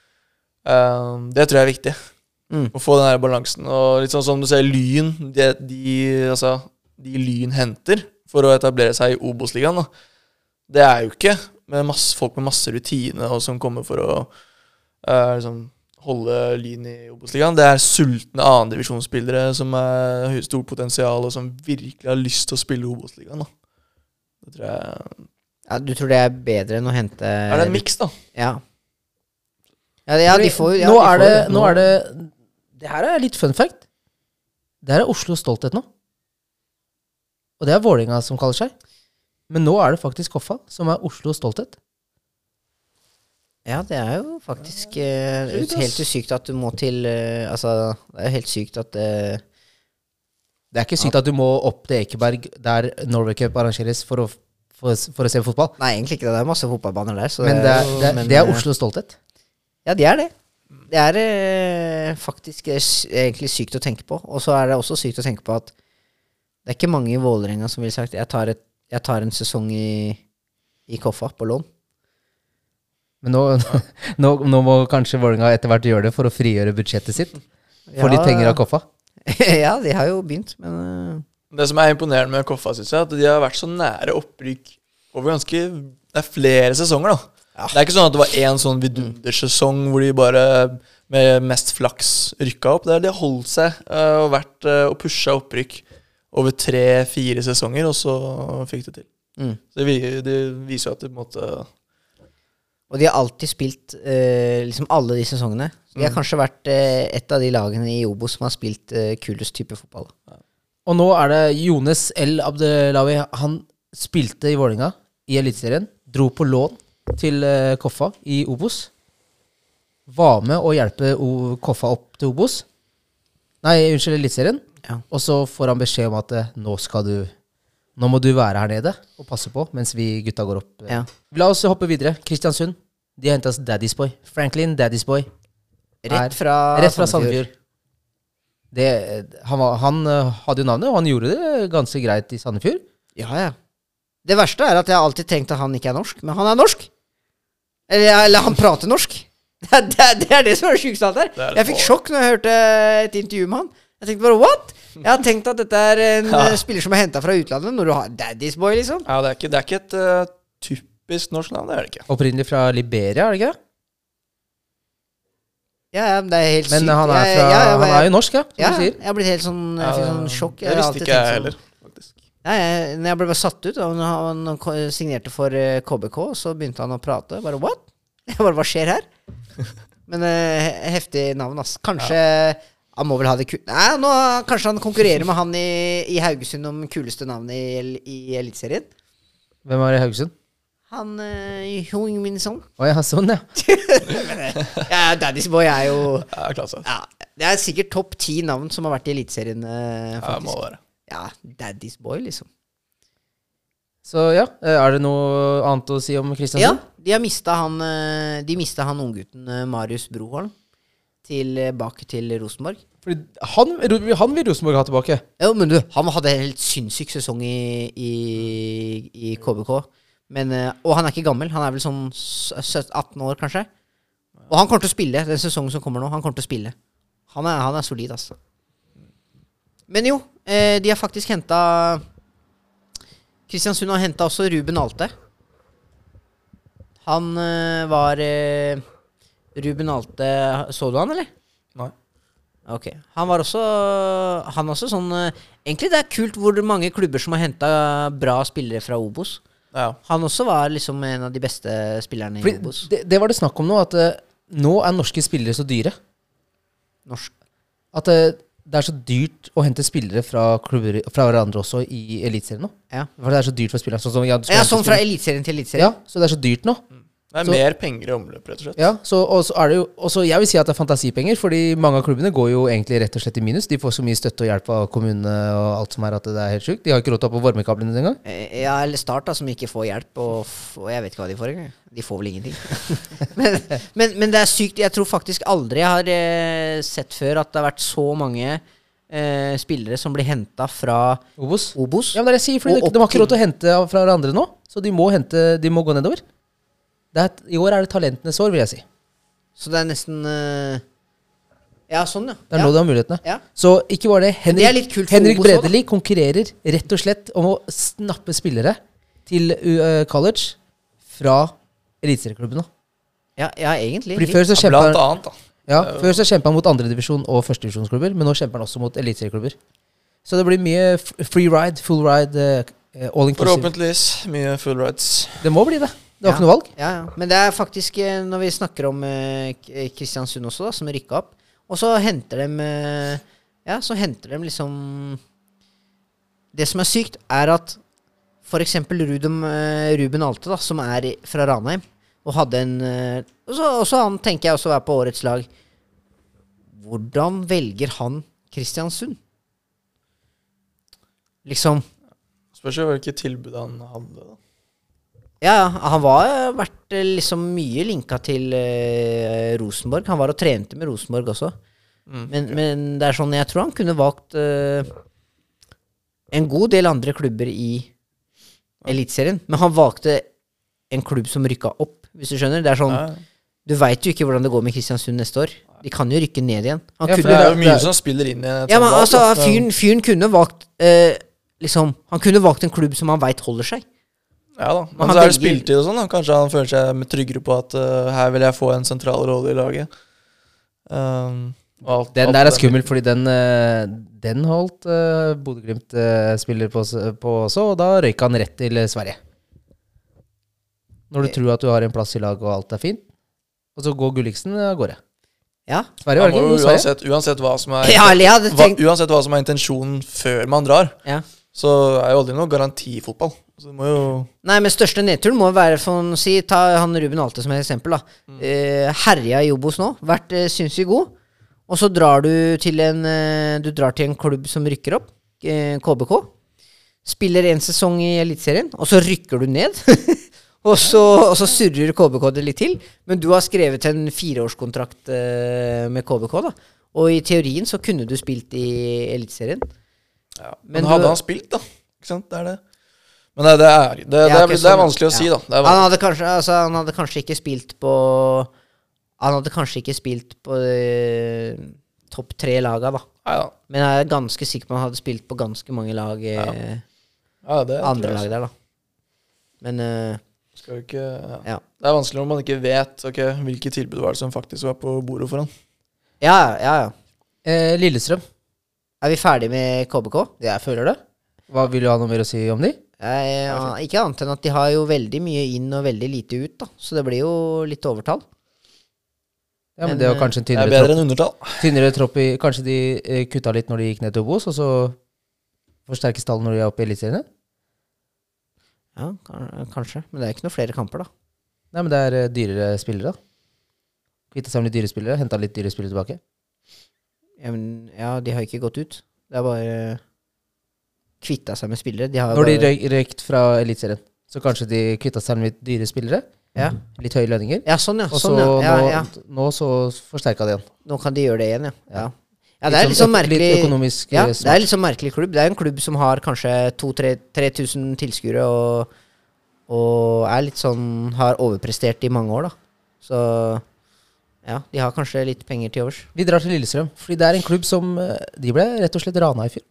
Det tror jeg er viktig. Å få den her balansen. Og litt sånn som du ser Lyn, de Lyn henter for å etablere seg i Obos-ligaen, da. Det er jo ikke med folk med masse rutine og som kommer for å liksom holde Lyn i Obos-ligaen. Det er sultne annendivisjonsspillere som har stort potensial, og som virkelig har lyst til å spille i Obos-ligaen. Da. Det tror jeg Ja, du tror det er bedre enn å hente er det en miks, da. Ja. Ja, de får ja, nå de er får det, nå er det Det her er litt fun fact. Det her er Oslos stolthet nå. Og det er Vålerenga som kaller seg. Men nå er det faktisk Koffa som er Oslos stolthet. Ja, det er jo faktisk helt sykt at du må til altså, det er jo helt sykt at Det er ikke sykt at du må opp til Ekeberg, der Norway Cup arrangeres for å se fotball. Nei, egentlig ikke det. Det er masse fotballbaner der. Så Men det er Oslos stolthet. Ja, det er det. Det er faktisk egentlig sykt å tenke på. Og så er det også sykt å tenke på at det er ikke mange i Vålerenga som ville sagt jeg tar en sesong i Koffa på lån. Men nå må kanskje Vålerenga etter hvert gjøre det for å frigjøre budsjettet sitt. For litt penger av Koffa. Ja, de har jo begynt, men Det som er imponerende med Koffa, synes jeg, at de har vært så nære opprykk over ganske... Det er flere sesonger, da. Ja. Det er ikke sånn at det var en sånn vidundersesong hvor de bare med mest flaks rykka opp. Det er de har holdt seg og vært og pushet opprykk over 3-4 sesonger, og så fikk det til. Så det viser jo at det på en måte... Og de har alltid spilt liksom alle de sesongene. De har kanskje vært et av de lagene i Obos som har spilt kulest type fotball. Ja. Og nå er det Jonas El Abdelawi. Han spilte i Vålinga i Eliteserien, dro på lån til Koffa i Obos. Var med å hjelpe Koffa opp til Obos. Nei, unnskyld, Eliteserien. Ja. Og så får han beskjed om at nå må du være her nede og passe på mens vi gutta går opp. Ja. La oss hoppe videre. Kristiansund. De har hentet oss Daddy's Boy. Franklin Daddy's Boy. Rett fra Sandefjord. Han hadde jo navnet, og han gjorde det ganske greit i Sandefjord. Ja. Det verste er at jeg har alltid tenkt at han ikke er norsk, men han er norsk. Eller han prater norsk. Det er det som er det sykeste alt her. Jeg fikk sjokk når jeg hørte et intervju med han. Jeg tenkte bare, what? Jeg har tenkt at dette er en spiller som er hentet fra utlandet, når du har Daddy's Boy, liksom. Ja, det er ikke et typisk norsk navn, det er det ikke. Opprinnelig fra Liberia, er det ikke? Ja, det er helt sykt. Men han er jo norsk, som du sier. Jeg har blitt helt sånn sjokk. Det visste ikke jeg heller, faktisk. Når jeg ble bare satt ut, og han signerte for KBK, så begynte han å prate. Bare, what? Hva skjer her? Men heftig navn, ass. Kanskje han må vel ha det kult. Nei, kanskje han konkurrerer med han i Haugesund om kuleste navnet i Eliteserien. Hvem var i Haugesund? Han Hung Min Song. Ja, sånn, ja. Daddy's Boy er jo klasse. Ja, det er sikkert topp 10 navn som har vært i Eliteserien, faktisk. Ja, må være. Ja, Daddy's Boy, liksom. Så ja, er det noe annet å si om Kristiansund? Ja, de mistet han unggutten Marius Broholm tilbake til Rosenborg. Fordi han vil Rosenborg ha tilbake. Ja, men han hadde en helt sinnssyk sesong i KBK. Men, og han er ikke gammel. Han er vel sånn 18 år, kanskje. Og han kommer til å spille den sesongen som kommer nå. Han kommer til å spille. Han er solid, altså. Men jo, de har faktisk hentet Kristiansund har hentet også Ruben Alte. Han var Ruben Alte. Så du han, eller? Nei. Ok. Han også sånn egentlig det er kult hvor mange klubber som har hentet bra spillere fra Obos. Ja. Han også var liksom en av de beste spillerne i Obos. Det var det snakk om nå, at nå er norske spillere så dyre. At det er så dyrt å hente spillere fra klubber fra hverandre også i Eliteserien nå. Ja. For det er så dyrt for spillere. Sånn fra Eliteserien til Eliteserien. Ja, så det er så dyrt nå. Det er mer penger i omløp, rett og slett. Ja, og så er det jo også, jeg vil si at det er fantasipenger, fordi mange av klubbene går jo egentlig rett og slett i minus. De får så mye støtte og hjelp av kommunene og alt som er at det er helt sykt. De har ikke råd til å ha på varmekablene engang. Ja, eller Start da, som ikke får hjelp, og jeg vet ikke hva de får engang. De får vel ingenting. men det er sykt. Jeg tror faktisk aldri jeg har sett før at det har vært så mange spillere som blir hentet fra Obos. Ja, men det er det jeg sier, fordi de har ikke råd til å hente fra hverandre nå, så de må gå nedover. I år er det talentenes år, vil jeg si. Så det er nesten ja, sånn, ja. Det er nå de har mulighetene. Ja. Så ikke var det Henrik Bredeli konkurrerer rett og slett om å snappe spillere til college fra eliteserieklubbene. Ja, egentlig. Fordi før så kjemper blant annet, da. Ja, før så kjemper han mot andredivisjon og førstedivisjonsklubber, men nå kjemper han også mot eliteseriklubber. Så det blir mye free ride, full ride, all inclusive. Forhåpentligvis mye full rides. Det må bli det. Det var ikke noe valg. Ja. Men det er faktisk, når vi snakker om Kristiansund også da, som rykket opp, og så henter de liksom det som er sykt er at for eksempel Ruben Alte da, som er fra Ranheim, og hadde en også han tenker jeg også være på årets lag. Hvordan velger han Kristiansund? Liksom spørs jo hvilket tilbud han hadde da. Ja, han var vært liksom mye linket til Rosenborg. Han var og trente med Rosenborg også. Men det er sånn, jeg tror han kunne valgt en god del andre klubber i Eliteserien. Men han valgte en klubb som rykket opp, hvis du skjønner. Det er sånn, du vet jo ikke hvordan det går med Kristiansund neste år. De kan jo rykke ned igjen. For det er jo mye som spiller inn i ja, men altså, fyren kunne valgt liksom, han kunne valgt en klubb som han vet holder seg. Ja da, men han så er det velger- spiltid og sånn da. Kanskje han føler seg tryggere på at her vil jeg få en sentral rolle i laget. Og Den alt der er det. skummel, fordi den holdt Bodø-Glimt-spiller på også, og da røyka han rett til Sverige. Når du tror at du har en plass i lag og alt er fint, og så går Gulliksen av gårde. Ja, Sverige Han var det må ikke? jo Jo, Sverige. uansett hva som er ja eller jeg hadde tenkt uansett hva som er intensjonen før man drar, ja. så er jo aldri noe garanti i fotball. Så det må jo Nei, men største nedturen må være for å si, ta han Ruben Alte som et eksempel da. Herja i Obos nå, vært sinnssykt god. Og så drar du til en klubb som rykker opp, KBK. Spiller en sesong i Eliteserien, og så rykker du ned. og så surrer KBK det litt til. Men du har skrevet en 4-årskontrakt med KBK da. Og i teorien så kunne du spilt i Eliteserien. ja. Men Men hadde du- han spilt, da? Ikke sant? Det er det. Men det er ikke det sånn, er vanskelig å si, da. Det er Han vanskelig. hadde kanskje ikke spilt på Han hadde kanskje ikke spilt på topp 3-laga, da. Nei da. Men jeg er ganske sikker på at han hadde spilt på ganske mange lag Ja, det andre tror jeg lag der, da. Men Skal jo ikke, ja. ja. Det er vanskelig når man ikke vet hvilke tilbud var det som faktisk var på bordet for han. Ja. Lillestrøm. Er vi ferdig med KBK? Jeg føler det. Hva vil du ha noe mer å si om de? Ikke annet enn at de har jo veldig mye inn og veldig lite ut, da. Så det blir jo litt overtall. Ja, men Men, det var kanskje en Det er tynnere bedre tropp. enn undertall. Tynnere tropp i, kanskje de kutta litt når de gikk ned til Obos, og så forsterkes tallet når de er oppe i Eliteserien? Ja, kanskje. Men det er ikke noen flere kamper, da. Nei, men det er dyrere spillere, da. Kvitte seg med litt dyre spillere, henta litt dyre spillere tilbake. Ja, de har ikke gått ut. Det er bare kvitta seg med spillere. De har Når de bare, røykt fra Eliteserien, så kanskje de kvitta seg med litt dyre spillere. ja. Litt høye lønninger. Ja, sånn, ja. Og så Sånn, ja. nå så forsterka de igjen. Nå kan de gjøre det igjen, ja. Ja. Ja, det er litt sånn merkelig. Litt økonomisk Ja, det smart. er litt sånn merkelig klubb. Det er en klubb som har kanskje 2000-3000 tilskuere, og er litt sånn har overprestert i mange år, da. Så ja, de har kanskje litt penger til overs. Vi drar til Lillestrøm, fordi det er en klubb som de ble rett og slett rana i fjor.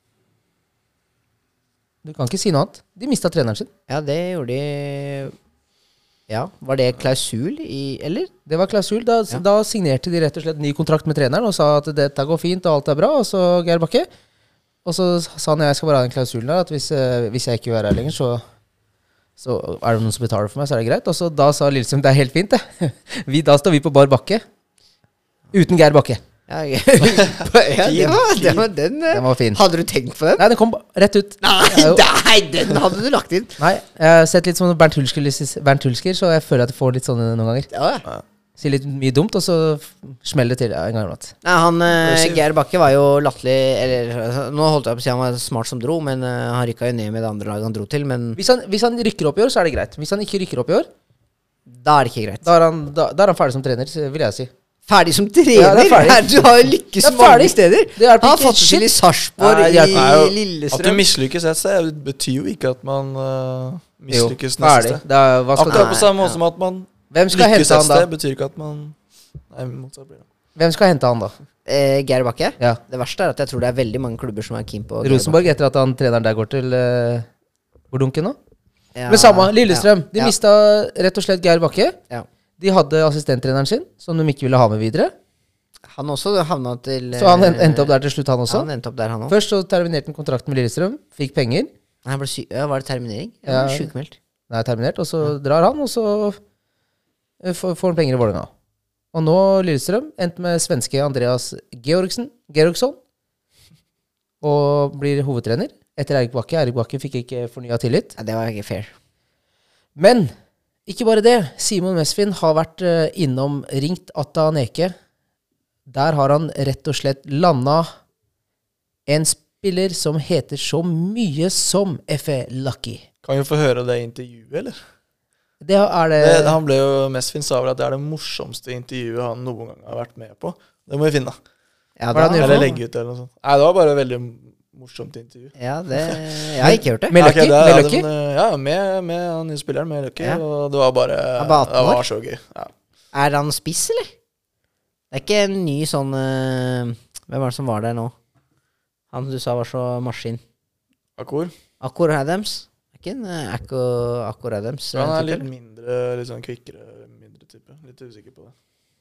Du kan ikke si noe annet. De mista treneren sin. Ja, det gjorde de. Ja, var det klausul i, eller? Det var klausul. Da, Ja. da signerte de rett og slett ny kontrakt med treneren og sa at dette går fint og alt er bra. Og så Geir Bakke. Og så sa han jeg skal bare ha den klausulen der, at hvis jeg ikke vil være her lenger, så er det noen som betaler for meg, så er det greit. Og så da sa Lillestrøm det er helt fint, det. Da står vi på bar bakke. Uten Geir Bakke. Ja, det var den. Den var fin. Hadde du tenkt på den? Nei, den kom rett ut. Nei, nei, den hadde du lagt inn. Nei, jeg har sett litt sånn Bernt Hulsker, så jeg føler at jeg får litt sånne noen ganger. Ja. Sier litt mye dumt, og så smeller det til en gang iblant. Nei, han Geir Bakke var jo latterlig. Eller nå holdt jeg på å si han var smart som dro, men han rykka jo ned med det andre laget han dro til. Men Hvis han rykker opp i år, så er det greit. Hvis han ikke rykker opp i år, da er det ikke greit. da er han ferdig som trener, vil jeg si. Ferdig som trener? Ja, det er ferdig. Du har jo lykkes Det er mange ferdig. steder. Det hjelper Han har ikke fått det til i shit. Sarpsborg, Nei, det hjelper- i At du Lillestrøm. mislykkes et sted, betyr jo ikke at man mislykkes Jo, neste ferdig. sted. Hva skal Akkurat du? på samme måte som at man Hvem skal lykkes hente et han da? sted, betyr ikke at man Nei, motsatt blir det. Hvem skal hente han da? Geir Bakke? Ja. Det verste er at jeg tror det er veldig mange klubber som er keen på Geir Rosenborg, etter at han treneren der går til hvor dunken nå? Bakke. Ja, Men samme, Lillestrøm. De ja. mista rett og slett Geir Bakke. Ja. De hadde assistenttreneren sin, som de ikke ville ha med videre. Han også havna til Så han endte opp der til slutt, han også. Han endte opp der, han òg. Først så terminerte han kontrakten med Lillestrøm, fikk penger. Han ble var det terminering? Ja. Sjukmeldt. Den er terminert, og så drar han, og så får han penger i Vålerenga. Og nå Lillestrøm endte med svenske Andreas Georgsson og blir hovedtrener etter Erik Bakke. Erik Bakke fikk ikke fornya tillit. Ja, det var ikke fair. Men ikke bare det. Simon Mesfin har vært innom ringt Atta Neke. Der har han rett og slett landa en spiller som heter så mye som F.E. Lucky. Kan vi få høre det intervjuet, eller? Det er det, Han ble jo Mesfin sa vel at det er det morsomste intervjuet han noen gang har vært med på. Det må vi finne. Ja, Hva er det han gjør Eller for noe? legge ut eller noe sånt. Nei, det var bare et veldig morsomt intervju. ja, jeg har ikke hørt det. Med Ja, Lucky? ok, det- Med ja, Lucky? Ja, med han nye spilleren, med Lucky. Ja. Og det var bare Han var 18 Det år. var så gøy. Ja. Er han spiss, eller? Det er ikke en ny sånn Hvem var det som var der nå? Han du sa var så maskin. Akkor Adams. Ikke en Akkor Adams. Han er type, litt mindre, litt sånn kvikkere, mindre type. Litt usikker på det.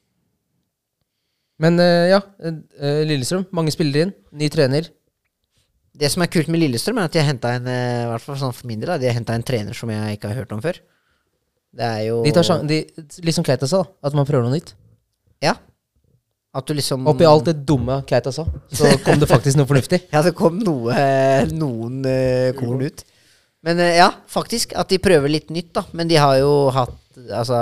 Men Lillestrøm, mange spillere inn. Ny trener. Det som er kult med Lillestrøm, er at de har hentet en, i hvert fall sånn for min del, de har hentet en trener som jeg ikke har hørt om før. Det er jo... Litt som Keita sa, at man prøver noe nytt. Ja. At du liksom... Oppi alt det dumme Keita sa, så kom det faktisk noe fornuftig. Ja, det kom noen korn ut. Men ja, faktisk, at de prøver litt nytt da. Men de har jo hatt, altså...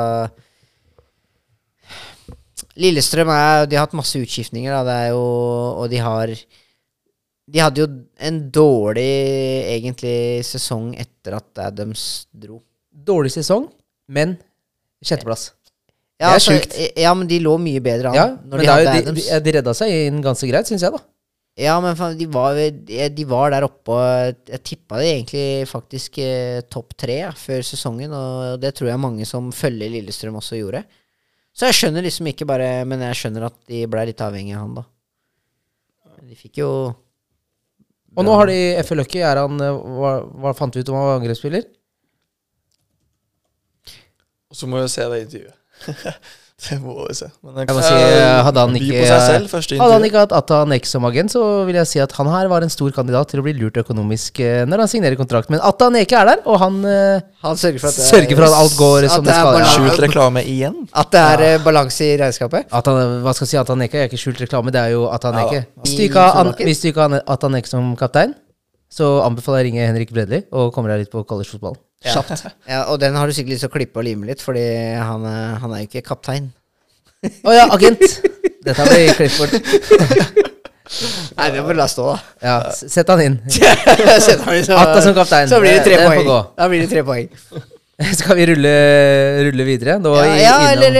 Lillestrøm de har hatt masse utskiftninger da. Det er jo, og de hadde jo en dårlig egentlig sesong etter at Adams dro. Dårlig sesong, men sjetteplass. Ja, det er sjukt. Ja, men de lå mye bedre an Ja, når men de hadde Adams. de redda seg inn ganske greit, synes jeg da. Ja, men de var der oppe, og jeg tippet det egentlig faktisk topp 3 før sesongen, og det tror jeg mange som følger Lillestrøm også gjorde. Så jeg skjønner liksom ikke bare, men jeg skjønner at de ble litt avhengig av han da. De fikk jo... Og nå har de F.L. Løkke, hva fant du ut om han var angrepsspiller? Og så må vi se det intervjuet. Det må vi se. Men Jeg må si, hadde han by på seg selv, første ikke intervju. hatt Atan Ek som agent, så vil jeg si at han her var en stor kandidat til å bli lurt økonomisk når han signerer kontrakt. Men Atan Ek er der, og han sørger sørger for at alt går som det skal. Ja. Skjult reklame igjen. At det er balanse i regnskapet. Hva skal jeg si, Atan Ek er ikke skjult reklame, det er jo Atan Ja, Ek. da. Hvis du ikke har Atan Ek som kaptein, så anbefaler jeg å ringe Henrik Bredli og komme deg litt på collegefotballen. Kjapt. Ja, og den har du sikkert lyst til å klippe og lime litt, fordi han er jo ikke kaptein. Åja, agent! Dette blir klippet bort. Nei, det må la stå da. Ja, sett han inn. Sett han inn Atta som kaptein. Så blir det 3 Det får poeng. gå. Da blir det 3 poeng. Skal vi rulle videre? Nå Eller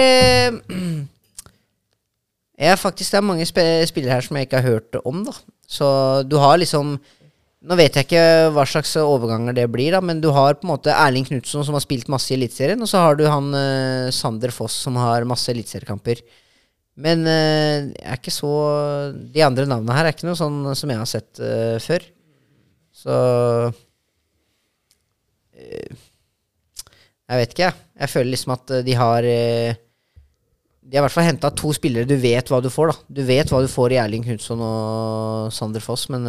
faktisk, det er mange spillere her som jeg ikke har hørt om da. Så du har liksom, nå vet jeg ikke hva slags overganger det blir da, men du har på en måte Erling Knudsen som har spilt masse i elitserien, og så har du han Sander Foss som har masse elitseriekamper. Men jeg er ikke så, de andre navnene her er ikke noe sånn som jeg har sett før. Så jeg vet ikke, jeg føler liksom at de har i hvert fall hentet 2 spillere. Du vet hva du får da. Du vet hva du får i Erling Knudsen og Sander Foss, men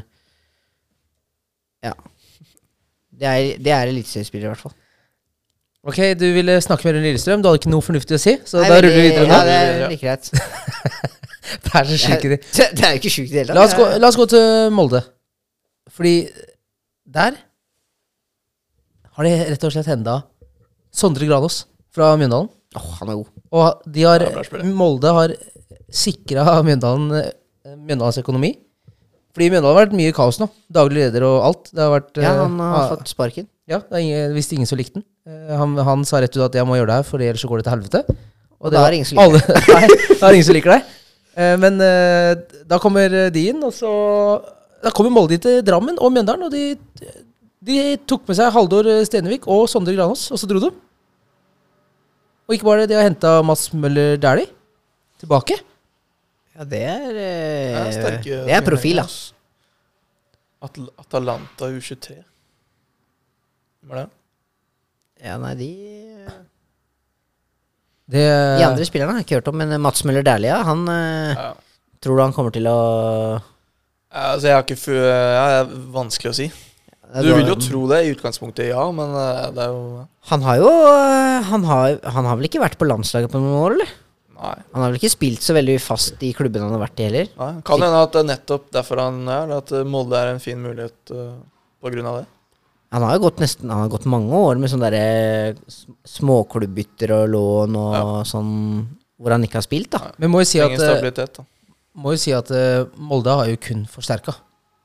ja. Det er elitseriespillere i hvert fall. Ok, du ville snakke mer om Lillestrøm. Du hadde ikke noe fornuftig å si, så Nei, da ruller vi videre nå. Ja, det er like greit. Det er så sjukt. Det er jo ikke sjukt i det hele La oss gå til Molde. Fordi der har de rett og slett hentet Sondre Granås fra Mjøndalen. Han er god. Og bra spiller. Molde har sikret Mjøndalens økonomi. Fordi Mjøndalen har vært mye kaos nå. Daglig leder og alt. Det har vært, Ja, han har fått sparken. Ja, visste ingen som likte den. Han sa rett ut at jeg må gjøre det her, for ellers så går det til helvete. Og da er det ingen som liker det. Nei, da er det ingen som liker deg. Men da kommer de inn, og så da kommer Molde til Drammen og Mjøndalen, og de tok med seg Haldor Stenevik og Sondre Granås, og så dro de. Og ikke bare det, de har hentet Mats Møller Dæhlie tilbake. Ja, det sterke er profil, da. Atalanta U23. Hva er det? Ja, nei, de De andre spillerne har jeg ikke hørt om, men Mats Møller Dæhlie, han tror du han kommer til å Altså, jeg har ikke det er vanskelig å si. Du vil jo tro det i utgangspunktet, ja, men det er jo Han har jo han har vel ikke vært på landslaget på noen år, eller? Nei. Han har vel ikke spilt så veldig fast i klubben han har vært i heller. Nei. Kan hende at det er nettopp derfor han at Molde er en fin mulighet på grunn av det. Han har jo gått mange år med sånne der småklubbbytter og lån og sånn, hvor han ikke har spilt da. Men må jo si Ingen stabilitet da. Molde har jo kun forsterket.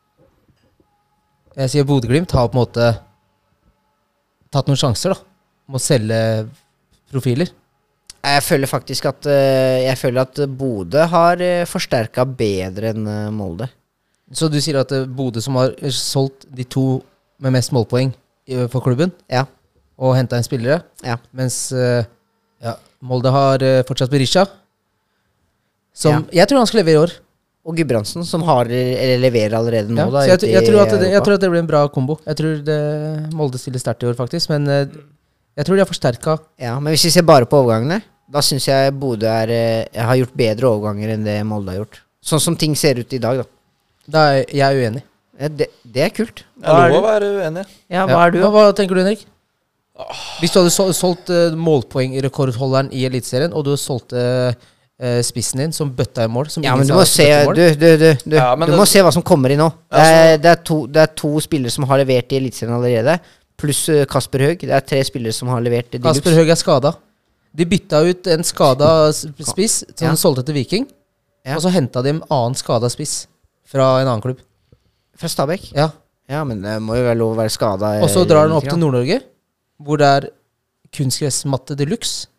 Jeg sier Bodø/Glimt har på en måte tatt noen sjanser da, om å selge profiler. Jeg føler faktisk at Bodø har forsterket bedre enn Molde. Så du sier at Bodø som har solgt de 2 med mest målpoeng for klubben, Ja. og hentet en spillere, Ja. mens Molde har fortsatt Berisha, som jeg tror han skal leve i år. og Gudbrandsen, som har eller leverer allerede nå. Ja, Da, så ute i jeg tror Europa. at det blir en bra kombo. Jeg tror Molde stiller sterkt i år, faktisk. Men jeg tror de har forsterka. Ja, men hvis vi ser bare på overgangene, da syns jeg Bodø har gjort bedre overganger enn det Molde har gjort. Sånn som ting ser ut i dag, da. Da er jeg uenig. Ja, det er kult. Jeg er lov å være uenig. Ja, hva er du? Hva tenker du, Henrik? Hvis du hadde solgt målpoengrekordholderen i Eliteserien, og du solgte spissen din som bøtta i mål som Ja, ingen men du sa må at se bøtta i mål. Du Ja, men må se hva som kommer inn nå. Det er to spillere som har levert i Eliteserien allerede, pluss Kasper Høeg. Det er 3 spillere som har levert i Kasper Høeg er skada. De bytta ut en skada spiss som Ja. de solgte til Viking, Ja. og så henta de en annen skada spiss fra en annen klubb. fra Stabæk. Ja. Ja, men det må jo være lov å være skada. Og så drar den opp til Nord-Norge, hvor det er kunstgressmatte de luxe.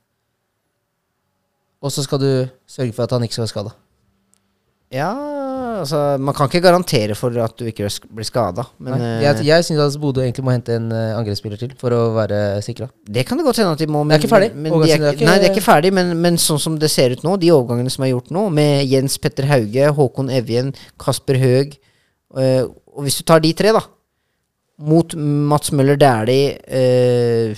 Og så skal du sørge for at han ikke skal være skada. Ja, altså man kan ikke garantere for at du ikke blir skada, men Jeg syns at Bodø egentlig må hente en angrepsspiller til for å være sikra. det kan det godt hende at de må. Det er ikke ferdig. Men Overgangsvinduet er ikke- nei, det er ikke ferdig, men sånn som det ser ut nå, de overgangene som er gjort nå, med Jens Petter Hauge, Håkon Evjen, Kasper Høeg, og hvis du tar de 3 da, mot Mats Møller Dæhlie,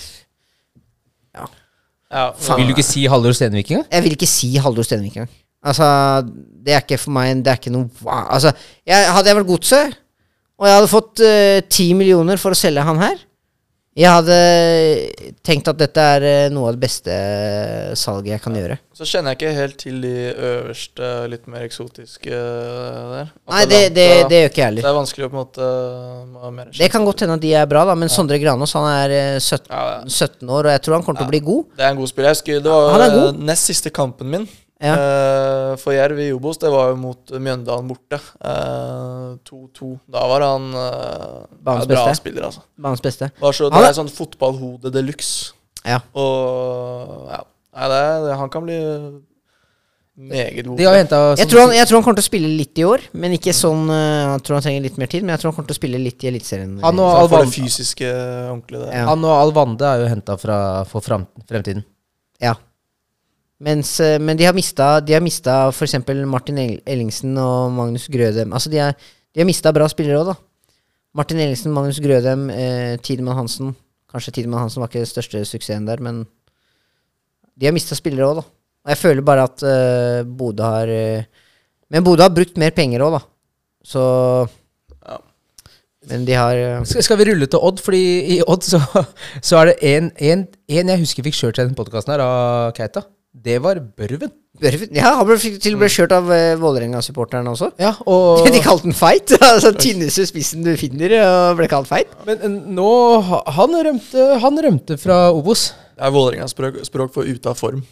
Ja, Vil du ikke si Haldor Stenvik engang? jeg vil ikke si Haldor Stenvik engang. Altså, det er ikke for meg, det er ikke noe altså, hadde jeg vært Godset, og jeg hadde fått 10 millioner for å selge han her, jeg hadde tenkt at dette er noe av det beste salget jeg kan gjøre. Så kjenner jeg ikke helt til de øverste, litt mer eksotiske der. Nei, det gjør ikke jeg Det heller. er vanskelig å på en måte ha mer Det kan godt hende at de er bra, da, men Sondre Granås han er 17, Ja, 17 år, og jeg tror han kommer til å bli god. Det er en god spiller. Jeg husker det var Han er god. nest siste kampen min Ja. for Jerv i Obos. Det var jo mot Mjøndalen borte. 2-2. Da var han Banens bra beste. spiller, altså. Banens beste. Det Han er- er sånn fotballhode de luxe. Ja. Og ja. Nei, han kan bli meget god. De har henta Jeg tror han kommer til å spille litt i år, men ikke sånn jeg tror han trenger litt mer tid, men jeg tror han kommer til å spille litt i Eliteserien. Han og Så for Alvan- det fysiske ordentlige der. Ja. Han og Alvande er jo henta for fremtiden. Ja. Men de har mista for eksempel Martin Ellingsen og Magnus Grødem. Altså de har mista bra spillere òg, da. Martin Ellingsen, Magnus Grødem, Tidemann Hansen. Kanskje Tidemann Hansen var ikke den største suksessen der, men de har mista spillere òg, da. Og jeg føler bare at Bodø har men Bodø har brukt mer penger òg, da. Så Ja. Men de har Skal vi rulle til Odd? Fordi i Odd så er det en jeg husker fikk kjørt den podkasten her av Keita. Det var Børven. Ja, han ble til og med kjørt av Vålerenga-supporterne også. Ja, og De kalte den feit. Altså tynneste spissen du finner, og ble kalt feit. Men nå han rømte fra Obos. Det er Vålerengas språk for ute av form.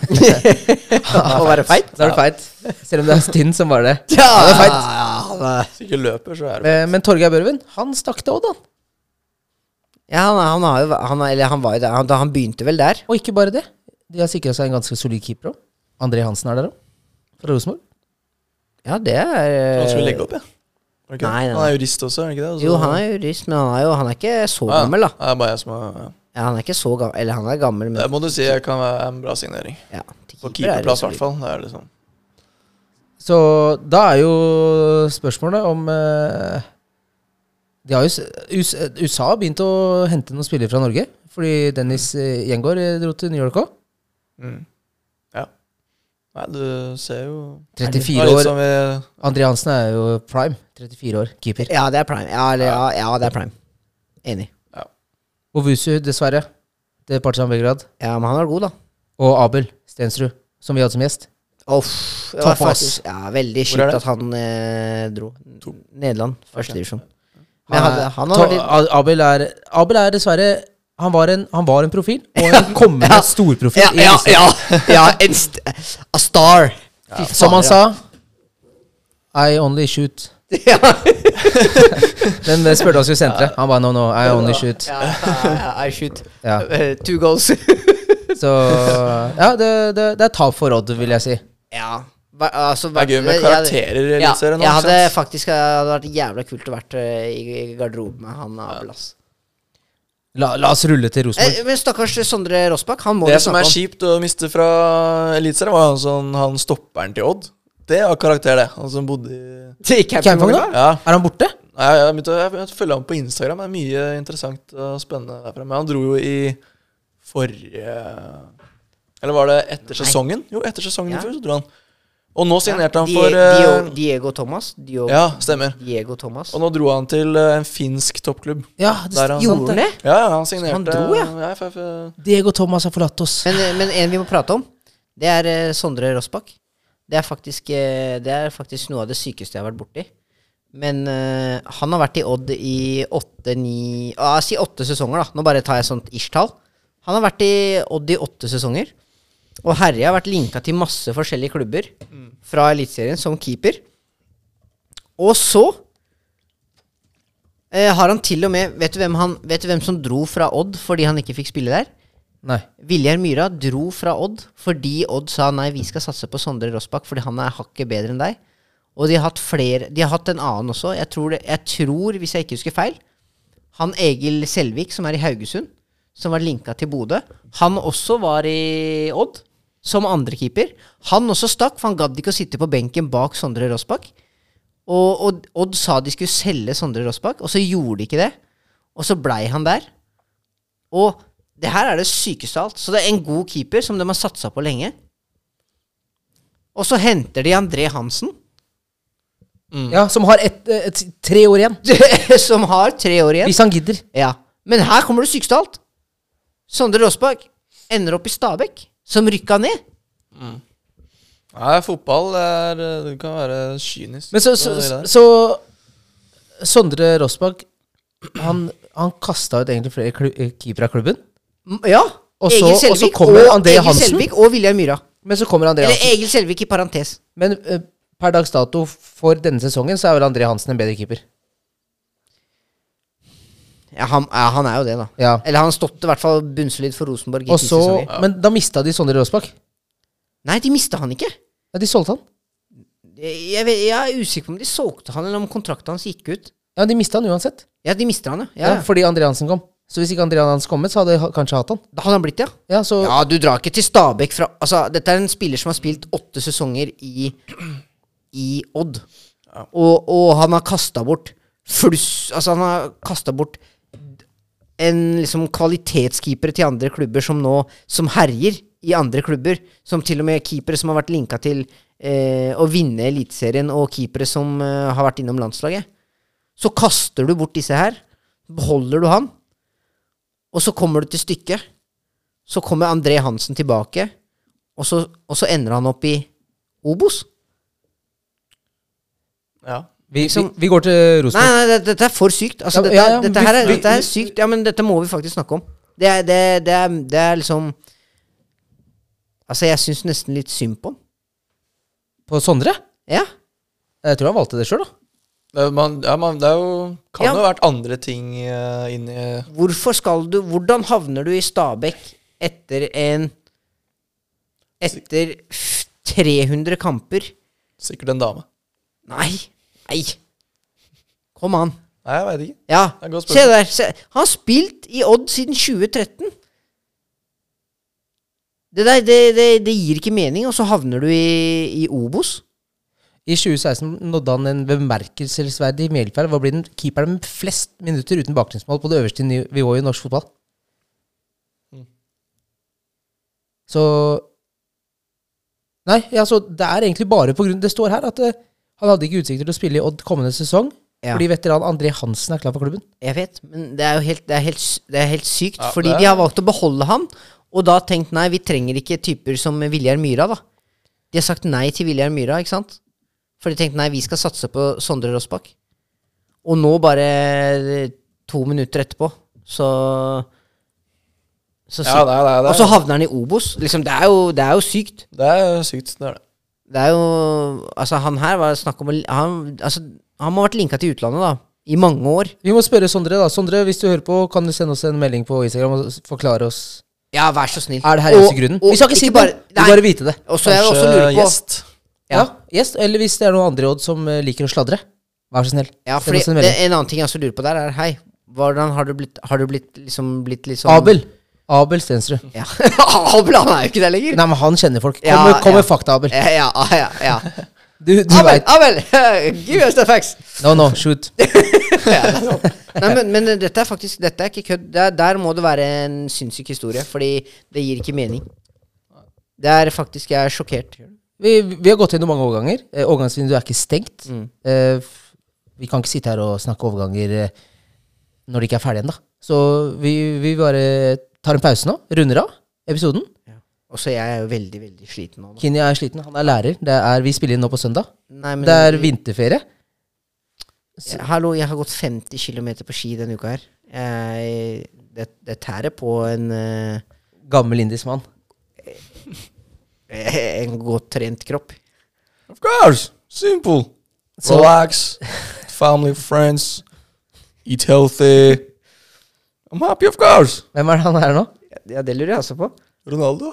Å være feit. Da er det feit. Selv om det er Stinn som var det. Ja, det er feit. Hvis ikke løper, så er det Men Torgeir Børven, han stakk til Odd, han. Ja, han var jo der. Han begynte vel der. Og ikke bare det. De har sikra seg en ganske solid keeper òg. André Hansen er der òg. Fra Rosenborg. Ja, det Han skulle er legge opp, ja. Var det ikke det? Nei, nei. Han er jurist også, er det ikke det? Jo, han er jurist, men han er ikke så Ja, gammel, da. Det er bare jeg som har Ja, han er ikke så gammel. Eller han er gammel, men Det må du si jeg kan være en bra signering. ja, til På keeper er det keeperplass, i solid. hvert fall. Det er liksom Så da er jo spørsmålet om de har jo USA har begynt å hente noen spillere fra Norge. Fordi Dennis Gjengård dro til New York òg. Ja. Nei, du ser jo 34 Det er litt år. som vi André Hansen er jo prime. 34 år, keeper. Ja, det er prime. Ja, det er prime. Enig. Ovusu, dessverre. Til Partizan Belgrad. Ja, men han er god, da. Og Abel Stensrud, som vi hadde som gjest. Uff, det var Topp, ass. faktisk veldig Hvor er kjipt det? at han dro. To. Nederland, første Ok. divisjon. Men han har vært Abel er dessverre han var en profil, og en kommende storprofil. i Eliteserien. A star. Fy Som han fader, sa, I only shoot. ja. Den spurte oss jo i senteret. Han bare no, I only shoot. I shoot. Ja. 2 goals. Så ja, det er tap for Odd, vil jeg si. Ja. Altså, Det er gøy med karakterer i Eliteserien. jeg ikke hadde sant? faktisk hadde vært jævla kult å vært i garderoben med han Abel, ass. La oss rulle til Rosenborg. Men stakkars Sondre Rossbakk, han må Det vi som snakke er om. kjipt å miste fra Eliteserien, var han stopperen til Odd. Det var karakter, det. Han som bodde i Til Campingvogn, campingvogna? Ja. Er han borte? Nei, jeg begynte å følge ham på Instagram. Det er mye interessant og spennende derfra. Men han dro jo i forrige Eller var det etter sesongen? Jo, etter sesongen Ja. før så dro han. Og nå signerte han for Diego Thomas. Ja, stemmer. Diego Thomas. Og nå dro han til en finsk toppklubb. Ja, Der han- Gjorde han det? Ja, han signerte. Han dro, ja. Diego Thomas har forlatt oss. Men en vi må prate om, det er Sondre Rossbakk. Det er faktisk noe av det sykeste jeg har vært borti. Men han har vært i Odd i 8 sesonger, da. Nå bare tar jeg sånt ish-tall. Han har vært i Odd i 8 sesonger. Og Herje har vært linka til masse forskjellige klubber fra Eliteserien som keeper. Og så har han til og med vet du hvem som dro fra Odd fordi han ikke fikk spille der? Nei. Viljar Myhra dro fra Odd fordi Odd sa nei, vi skal satse på Sondre Rossbakk fordi han er hakket bedre enn deg. Og de har hatt flere. De har hatt en annen også. Jeg tror, hvis jeg ikke husker feil, han Egil Selvik, som er i Haugesund, som var linka til Bodø, han også var i Odd som andrekeeper. Han også stakk, for han gadd ikke å sitte på benken bak Sondre Rossbakk. Og Odd sa de skulle selge Sondre Rossbakk, og så gjorde de ikke det. Og så blei han der. Og det her er det sykeste av alt. Så det er en god keeper som de har satsa på lenge. Og så henter de André Hansen. Ja, som har 3 år igjen. Som har 3 år igjen. Hvis han gidder. Ja. Men her kommer det sykeste av alt. Sondre Rossbakk ender opp i Stabæk, som rykka ned. Nei, fotball det kan være kynisk. Men så Sondre Rossbakk, han kastet ut egentlig flere keeper av klubben. Ja. Og så- Egil og så Selvik kommer André Egil Hansen. Selvik og Viljar Myhra. Men så kommer André Eller Hansen. Egil Selvik i parentes. Men per dags dato for denne sesongen så er vel André Hansen en bedre keeper. Ja, han er jo det, da. Ja. Eller han stått i hvert fall bunnsolid for Rosenborg i Og 10 så, sesonger. men da mistet de Sondre Rossbakk. Nei, de mista han ikke. Ja, de solgte han. Jeg er usikker på om de solgte han, eller om kontrakten hans gikk ut. Ja, de mistet han uansett. Ja, de mista han, Ja, fordi André Hansen kom. Så hvis ikke André Hansen kommet, så hadde de kanskje hatt han. Da hadde han blitt, ja. Ja, så Ja, du drar ikke til Stabæk fra Altså, dette er en spiller som har spilt 8 sesonger i Odd. Ja. Og han har kastet bort Altså, han har kastet bort en liksom kvalitetskeepere til andre klubber som herjer i andre klubber. Som til og med keepere som har vært linka til å vinne Eliteserien, og keepere som har vært innom landslaget. Så kaster du bort disse her. Beholder du han. Og så kommer du til stykket. Så kommer André Hansen tilbake. Og så ender han opp i Obos. Ja. vi går til Rosenborg. Nei, dette er for sykt. Altså, Ja, dette er sykt. Ja, men dette må vi faktisk snakke om. Det er liksom Altså, jeg syns nesten litt synd på han. På Sondre? Ja. Jeg tror han valgte det sjøl, da. Det er jo Kan Ja. jo ha vært andre ting inni Hvordan havner du i Stabæk etter 300 kamper? Sikkert en dame. Nei. Kom an. Nei, jeg veit ikke. Ja, Det er et godt se spørsmål. der. Han har spilt i Odd siden 2013. Det gir ikke mening, og så havner du i Obos. I 2016 nådde han en bemerkelsesverdig milepæl. Hva blir den keeperen med flest minutter uten baklengsmål på det øverste nivået i norsk fotball? Så Nei, altså, det er egentlig bare på grunn det står her at han hadde ikke utsikter til å spille i Odd kommende sesong. Ja. Fordi veteran André Hansen er klar for klubben. Jeg vet, men det er jo helt sykt. Ja, fordi det er- de har valgt å beholde han, og da tenkt nei, vi trenger ikke typer som Viljar Myhra, da. De har sagt nei til Viljar Myhra, ikke sant? For de tenkte nei, vi skal satse på Sondre Rossbakk. Og nå, bare 2 minutter etterpå, så Ja, det er Og så havner han i Obos. Liksom, det er jo sykt. Det er sykt. Det er det. Det er jo Altså, han her var snakk om han må ha vært linka til utlandet, da. I mange år. Vi må spørre Sondre, da. Sondre, hvis du hører på, kan du sende oss en melding på Instagram og forklare oss. Ja, vær så snill. Er det her eneste grunnen? Vi skal ikke si det, vi bare vite det. Og så jeg også lurer på gjest. Ja, gjest, eller hvis det er noen andre Odd som liker å sladre. Vær så snill. Ja, Send fordi oss en melding. en annen ting jeg også lurer på der er hei, hvordan har du blitt litt sånn Abel Stensrud. Ja. Abel, han er jo ikke der lenger. Nei, men han kjenner folk. Ja, Kom med ja. fakta, Abel. Ja. Du Abel, vet. Abel! Give us the facts! No, shoot. Ja, det er sant. Nei, men dette er ikke kødd. Der må det være en sinnssyk historie, fordi det gir ikke mening. Det er faktisk, jeg er sjokkert. Vi har gått gjennom mange overganger. Overgangsvinduet er ikke stengt. Vi kan ikke sitte her og snakke overganger når det ikke er ferdig ennå. Så vi bare tar en pause nå, runder av episoden. Og så jeg er jo veldig, veldig sliten nå. Kenny er sliten, han er lærer. Vi spiller inn nå på søndag. Nei, men Det er vinterferie. Hallo, jeg har gått 50 kilometer på ski denne uka her. Det tærer på en Gammel indisk mann. en godt trent kropp. Of course. Simple. Relax. Family, friends. Eat healthy. I'm happy, of course. Hvem er det han er nå? Ja, det lurer jeg også på. Ronaldo.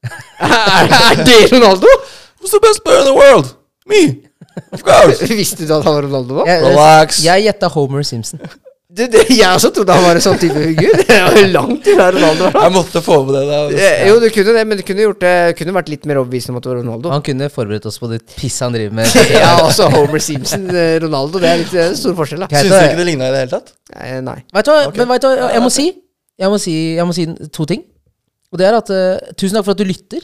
Er det Ronaldo? Who's the best player in the world? Me. Of course. Visste du at han var Ronaldo da? Relax. Jeg gjetta Homer Simpson. Jeg også trodde han var en sånn type figur. Det var jo langt til å være Ronaldo. Da. Jeg måtte få med det der. Jo, du kunne det, men du kunne vært litt mer overbevisende om at det var Ronaldo. Han kunne forberedt oss på det pisset han driver med. Ja, også Homer Simpson, Ronaldo. Det er litt stor forskjell, da. Syns du ikke det lignet i det hele tatt? Nei. Vet du hva, men vet du hva, jeg må si to ting. Og det er at tusen takk for at du lytter.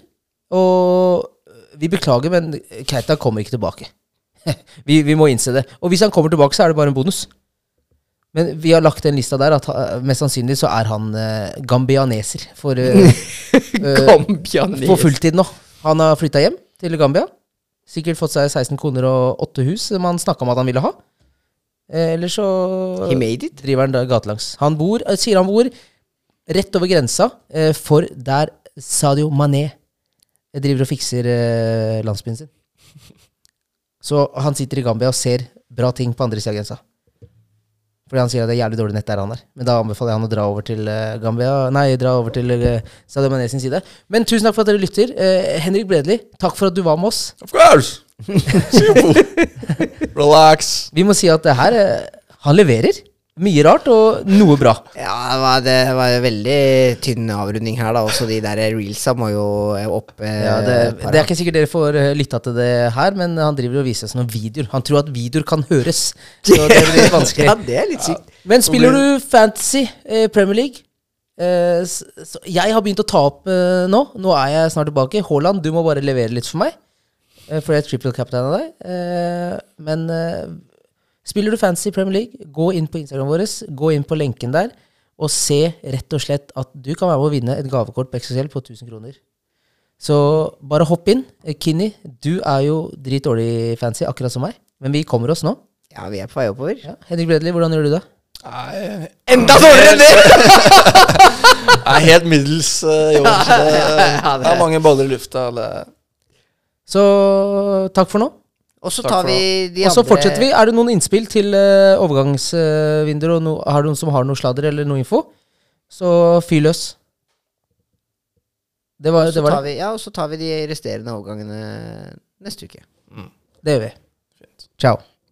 Og vi beklager, men Keita kommer ikke tilbake. vi må innse det. Og hvis han kommer tilbake, så er det bare en bonus. Men vi har lagt en lista der at mest sannsynlig så er han gambianeser for Gambianeser. på fulltid nå. Han har flyttet hjem til Gambia. Sikkert fått seg 16 koner og 8 hus som han snakket om at han ville ha. Eller så He made it. driver han da gatelangs. Sier han bor rett over grensa for der Sadio Mané driver og fikser landsbyen sin. Så han sitter i Gambia og ser bra ting på andre siden av grensa. Fordi han sier at det er jævlig dårlig nett der han er. Men da anbefaler jeg han å dra over til dra over til Sadio Mané sin side. Men tusen takk for at dere lytter. Henrik Bredli, takk for at du var med oss. Of course. Simple. Relax. Vi må si at det her, han leverer. Mye rart og noe bra. Ja, det var en veldig tynn avrunding her, da. Også de der reelsa må jo opp. Ja, det er ikke sikkert dere får lytta til det her, men han driver og viser oss noen videoer. Han tror at videoer kan høres, så det blir litt vanskelig. Ja, det er litt sykt. Men spiller du fantasy Premier League? Så jeg har begynt å ta opp nå. Nå er jeg snart tilbake. Haaland, du må bare levere litt for meg. For jeg er triple captain av deg. Men spiller du fantasy Premier League, gå inn på Instagram vår, gå inn på lenken der, og se rett og slett at du kan være med å vinne et gavekort på XXL på 1000 kroner. Så bare hopp inn. Kenny, du er jo dritdårlig fantasy, akkurat som meg. Men vi kommer oss nå. Ja, vi er på vei oppover. Ja. Henrik Bredli, hvordan gjør du det? Enda dårligere enn det! Jeg er helt middels i år. Det er mange baller i lufta. Så takk for nå. Og så tar vi de Og så andre. fortsetter vi. Er det noen innspill til overgangsvinduer, og har du noen som har noe sladder eller noe info, så fyr løs. Det var det. Og så tar vi de resterende overgangene neste uke. Det gjør vi. Ciao.